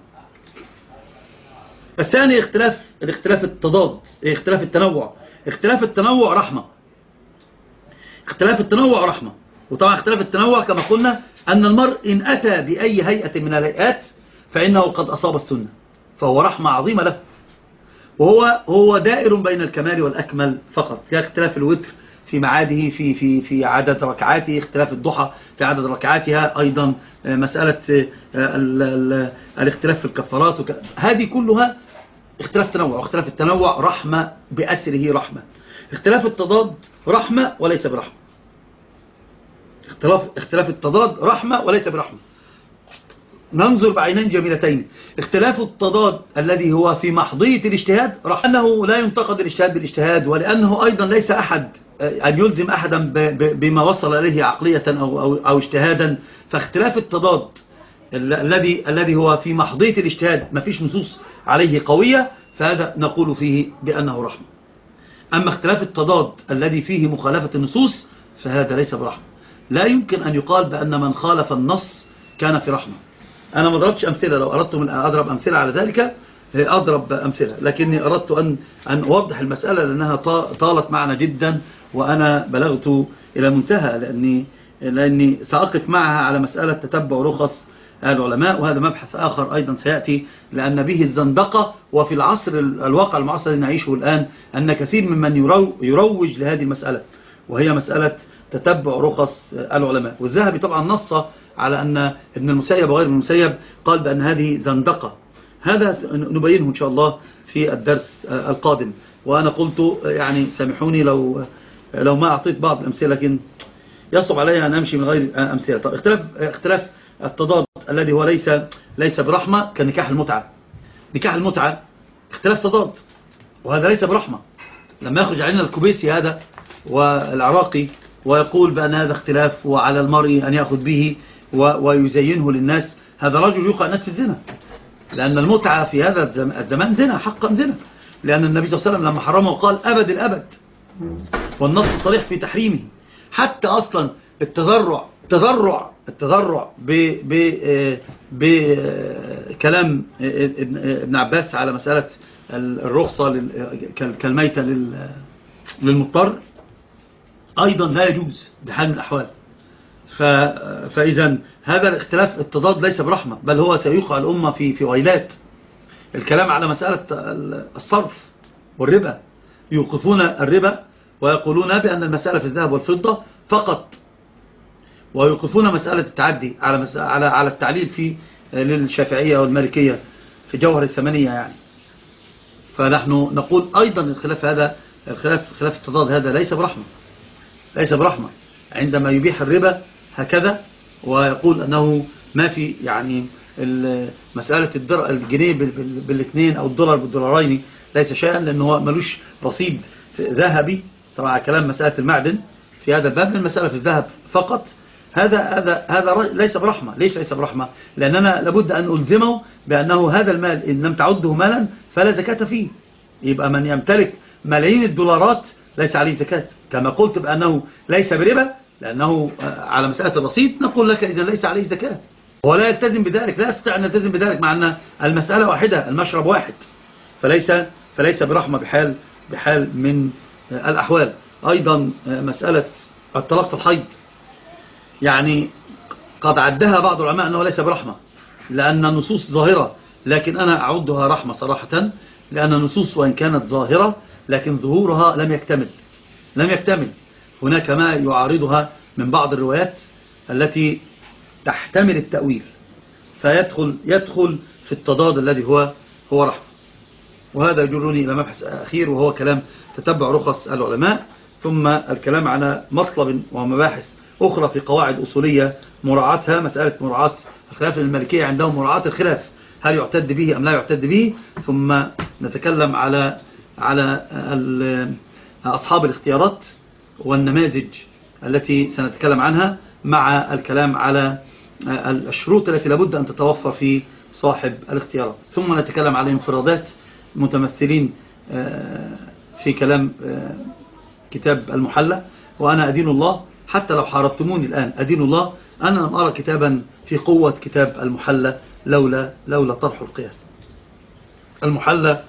الثاني الاختلاف التضاد، اختلاف التنوع. اختلاف التنوع رحمة، اختلاف التنوع رحمة. وطبعا اختلاف التنوع كما قلنا أن المرء إن أتى بأي هيئة من الهيئات فإنه قد أصاب السنة، فهو رحمة عظيمة له، وهو دائر بين الكمال والأكمل فقط. كاختلاف الوتر في معاده في عدد ركعاته، اختلاف الضحى في عدد ركعاتها، أيضا مسألة الاختلاف في الكفارات هذه كلها اختلاف تنوع. واختلاف التنوع رحمة بأسره رحمة. اختلاف التضاد رحمة وليس برحمة. اختلاف التضاد رحمة وليس برحمة. ننظر بعينين جميلتين. اختلاف التضاد الذي هو في محضية الاجتهاد رحمة، أنه لا ينتقد الاجتهاد بالاجتهاد، ولأنه أيضا ليس أحد أن يلزم أحدا بما وصل إليه عقلية أو اجتهادا. فاختلاف التضاد الذي هو في محضية الاجتهاد ما فيش نصوص عليه قوية، فهذا نقول فيه بأنه رحمة. أما اختلاف التضاد الذي فيه مخالفة النصوص فهذا ليس برحمة. لا يمكن أن يقال بأن من خالف النص كان في رحمة. أنا ما ضربتش أمثلة، لو أردت أن أضرب أمثلة على ذلك أضرب أمثلة، لكني أردت أن أوضح المسألة لأنها طالت معنا جدا، وأنا بلغت إلى منتهى، لأني سأقف معها على مسألة تتبع رخص العلماء، وهذا مبحث آخر أيضا سيأتي، لأن به الزندقة. وفي العصر الواقع المعاصر الذي نعيشه الآن أن كثير ممن يروج لهذه المسألة، وهي مسألة تتبع رخص العلماء. والذهبي طبعا نص على أن ابن المسيب وغير ابن المسيب قال بأن هذه زندقة. هذا نبينه إن شاء الله في الدرس القادم. وأنا قلت يعني سامحوني لو ما أعطيت بعض الأمثلة، لكن يصعب علي أن أمشي من غير أمثلة. طب اختلاف التضاد الذي هو ليس برحمة كنكاح المتعة. نكاح المتعة اختلاف تضاد، وهذا ليس برحمة. لما يخرج علينا الكوبيسي هذا والعراقي ويقول بأن هذا اختلاف وعلى المرء أن يأخذ به ويزينه للناس، هذا رجل يوقع الناس في الزنا، لأن المتعة في هذا الزمان زنا، حقا زنا، لأن النبي صلى الله عليه وسلم لما حرمه قال أبد الأبد، والنص صريح في تحريمه. حتى أصلا التذرع بكلام ابن عباس على مسألة الرخصة كالميتة للمضطر أيضا لا يجوز بحال من الأحوال. فإذا هذا الاختلاف التضاد ليس برحمة، بل هو سيوقع الأمة في ويلات. الكلام على مسألة الصرف والربا، يوقفون الربا ويقولون بأن المسألة في الذهب والفضة فقط، ويوقفون مسألة التعدي على التعليل في للشافعية والمالكية في جوهر الثمانية يعني. فنحن نقول أيضا الخلاف هذا خلاف التضاد هذا ليس برحمة عندما يبيح الربا هكذا ويقول أنه ما في يعني مسألة الجنيه بالاثنين أو الدولار بالدولارين ليس شيئا، لأنه ملوش رصيد ذهبي. طبعا كلام مسألة المعدن في هذا الباب، المسألة في الذهب فقط. هذا ليس برحمة. ليس برحمة؟ لأننا لابد أن ألزمه بأنه هذا المال إن لم تعده مالا فلا زكاة فيه. يبقى من يمتلك ملايين الدولارات ليس عليه زكاة، كما قلت بأنه ليس بربا لأنه على مسألة الرصيد، نقول لك إذا ليس عليه زكاة. ولا يلتزم بذلك، لا يستطيع أن يلتزم بذلك مع أن المسألة واحدة، المشرب واحد. فليس برحمة بحال من الأحوال. أيضا مسألة الطلاق في الحيض، يعني قد عدها بعض العلماء أنه ليس برحمة لأن النصوص ظاهرة، لكن أنا أعدها رحمة صراحة، لأن النصوص وإن كانت ظاهرة لكن ظهورها لم يكتمل. هناك ما يعارضها من بعض الروايات التي تحتمل التأويل، فيدخل في التضاد الذي هو رحمة. وهذا يجرني إلى مبحث أخير، وهو كلام تتبع رخص العلماء، ثم الكلام على مطلب ومباحث أخرى في قواعد أصولية مراعاتها، مسألة مراعاة الخلاف المالكية عندهم مراعاة الخلاف، هل يعتد به أم لا يعتد به. ثم نتكلم على أصحاب الاختيارات والنماذج التي سنتكلم عنها، مع الكلام على الشروط التي لابد أن تتوفر في صاحب الاختيارات. ثم نتكلم على انفرادات متمثلين في كلام كتاب المحلى. وأنا أدين الله حتى لو حاربتموني الآن، أدين الله أنا لم أرى كتابا في قوة كتاب المحلى لولا طرح القياس. المحلى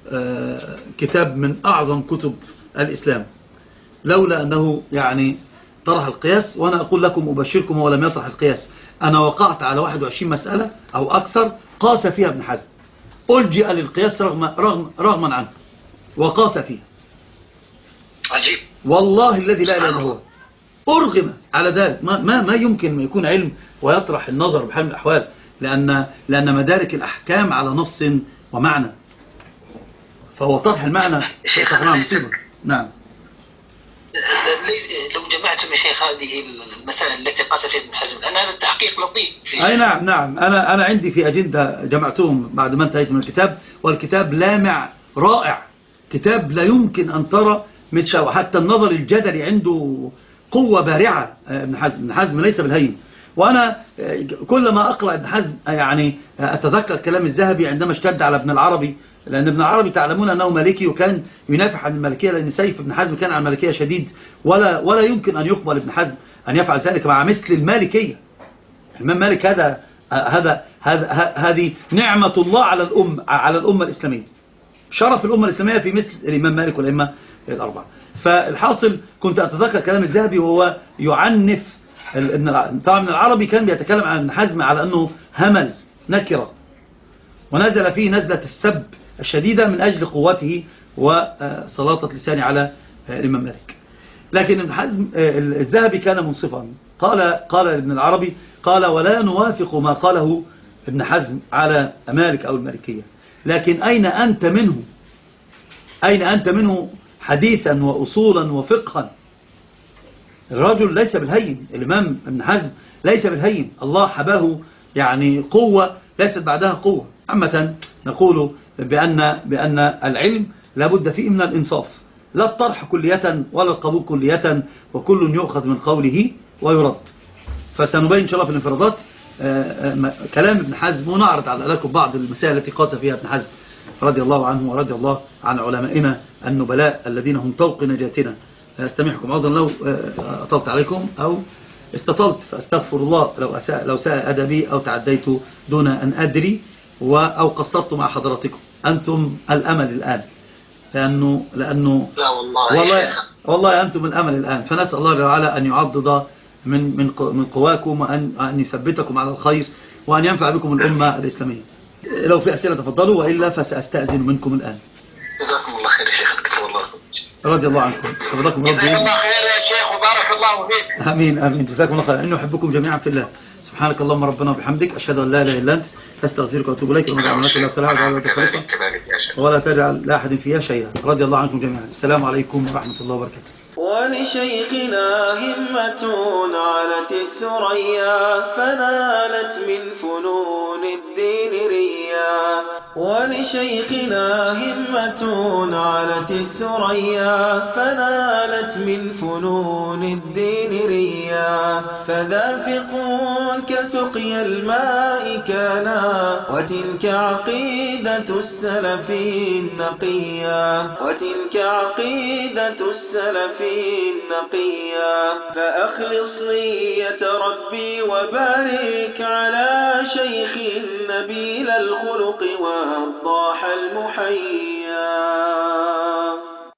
كتاب من أعظم كتب الإسلام، لولا أنه يعني طرح القياس. وأنا أقول لكم أبشركم هو لم يطرح القياس. أنا وقعت على 21 مسألة أو أكثر قاس فيها ابن حزم، ألجئ للقياس رغما عنه وقاس فيها. عجيب والله الذي لا إله إلا هو أرغم على ذلك. ما يمكن ما يكون علم ويطرح النظر بحال من الأحوال، لأن مدارك الأحكام على نص ومعنى، فهو طرح المعنى طرحنا مصيبة. نعم. لو جمعتم يا شيخ هذه المسائل التي قاس فيها ابن حزم، أن هذا التحقيق لطيف أي نعم. أنا عندي في أجندة جمعتهم بعد ما انتهيت من الكتاب، والكتاب لامع رائع، كتاب لا يمكن أن ترى مثله، وحتى النظر الجدلي عنده قوة بارعة. ابن حزم ليس بالهين. وأنا كلما أقرأ ابن حزم يعني أتذكر كلام الذهبي عندما اشتد على ابن العربي، لأن ابن العربي تعلمون أنه مالكي وكان ينافح عن المالكية، لأن سيف ابن حزم كان عن المالكية شديد، ولا يمكن أن يقبل ابن حزم أن يفعل ذلك مع مثل المالكية. الإمام مالك هذه نعمة الله على الأمة الإسلامية، شرف الأمة الإسلامية في مثل الإمام مالك والأئمة الأربعة. فالحاصل كنت أتذكر كلام الذهبي وهو يعنف طبعا ابن العربي كان بيتكلم عن ابن حزم على أنه همل نكرة، ونزل فيه نزلة السب الشديدة من أجل قوته وسلاطة لسانه على الإمام مالك. لكن ابن حزم الذهبي كان منصفا، قال ابن العربي قال: ولا نوافق ما قاله ابن حزم على مالك أو المالكية، لكن أين أنت منه حديثا وأصولا وفقها؟ الرجل ليس بالهين، الإمام ابن حزم ليس بالهين، الله حباه يعني قوة ليست بعدها قوة. عامة نقول بأن العلم لابد فيه من الإنصاف، لا الطرح كلية ولا القبول كلية، وكل يؤخذ من قوله ويرد. فسنبين إن شاء الله في الانفرادات كلام ابن حزم، ونعرض على لكم بعض المسائل التي قاس فيها ابن حزم رضي الله عنه ورضي الله عن علمائنا النبلاء الذين هم طوق نجاتنا. استمعكم عوضا لو أطلت عليكم أو استطلت، فاستغفر الله لو ساء أدبي أو تعديت دون أن أدري أو قصرت مع حضراتكم. أنتم الأمل الآن، لأنه لا والله أنتم الأمل الآن. فنسأل الله تعالى أن يعضد من قواكم، وأن يثبتكم على الخير، وأن ينفع بكم الأمة الإسلامية. لو في أسئلة تفضلوا، وإلا فسأستأذن منكم الآن. جزاكم الله خير يا شيخ، كتب الله رضي الله عنكم، تفضلكم ربي. جزاك الله خير يا شيخ وبارك الله فيك. آمين جزاكم الله خير. إنه أحبكم جميعا في الله. سبحانك اللهم ربنا وبحمدك، أشهد أن لا إله إلا أنت، أستغفرك وأتوب إليك، ولا تجعل لا أحد فيها شيئا. رضي الله عنكم جميعا. السلام عليكم ورحمة الله وبركاته. ولشيخنا همة علت الثريا، فنالت من فنون الدين ريا. ولشيخنا همة علت الثريا، فنالت من فنون الدين ريا. فذافق كسقي الماء كانا، وتلك عقيدة السلف النقيا. فأخلص نية ربي وبارك على شيخ نبيل الخلق والضاح المحيا.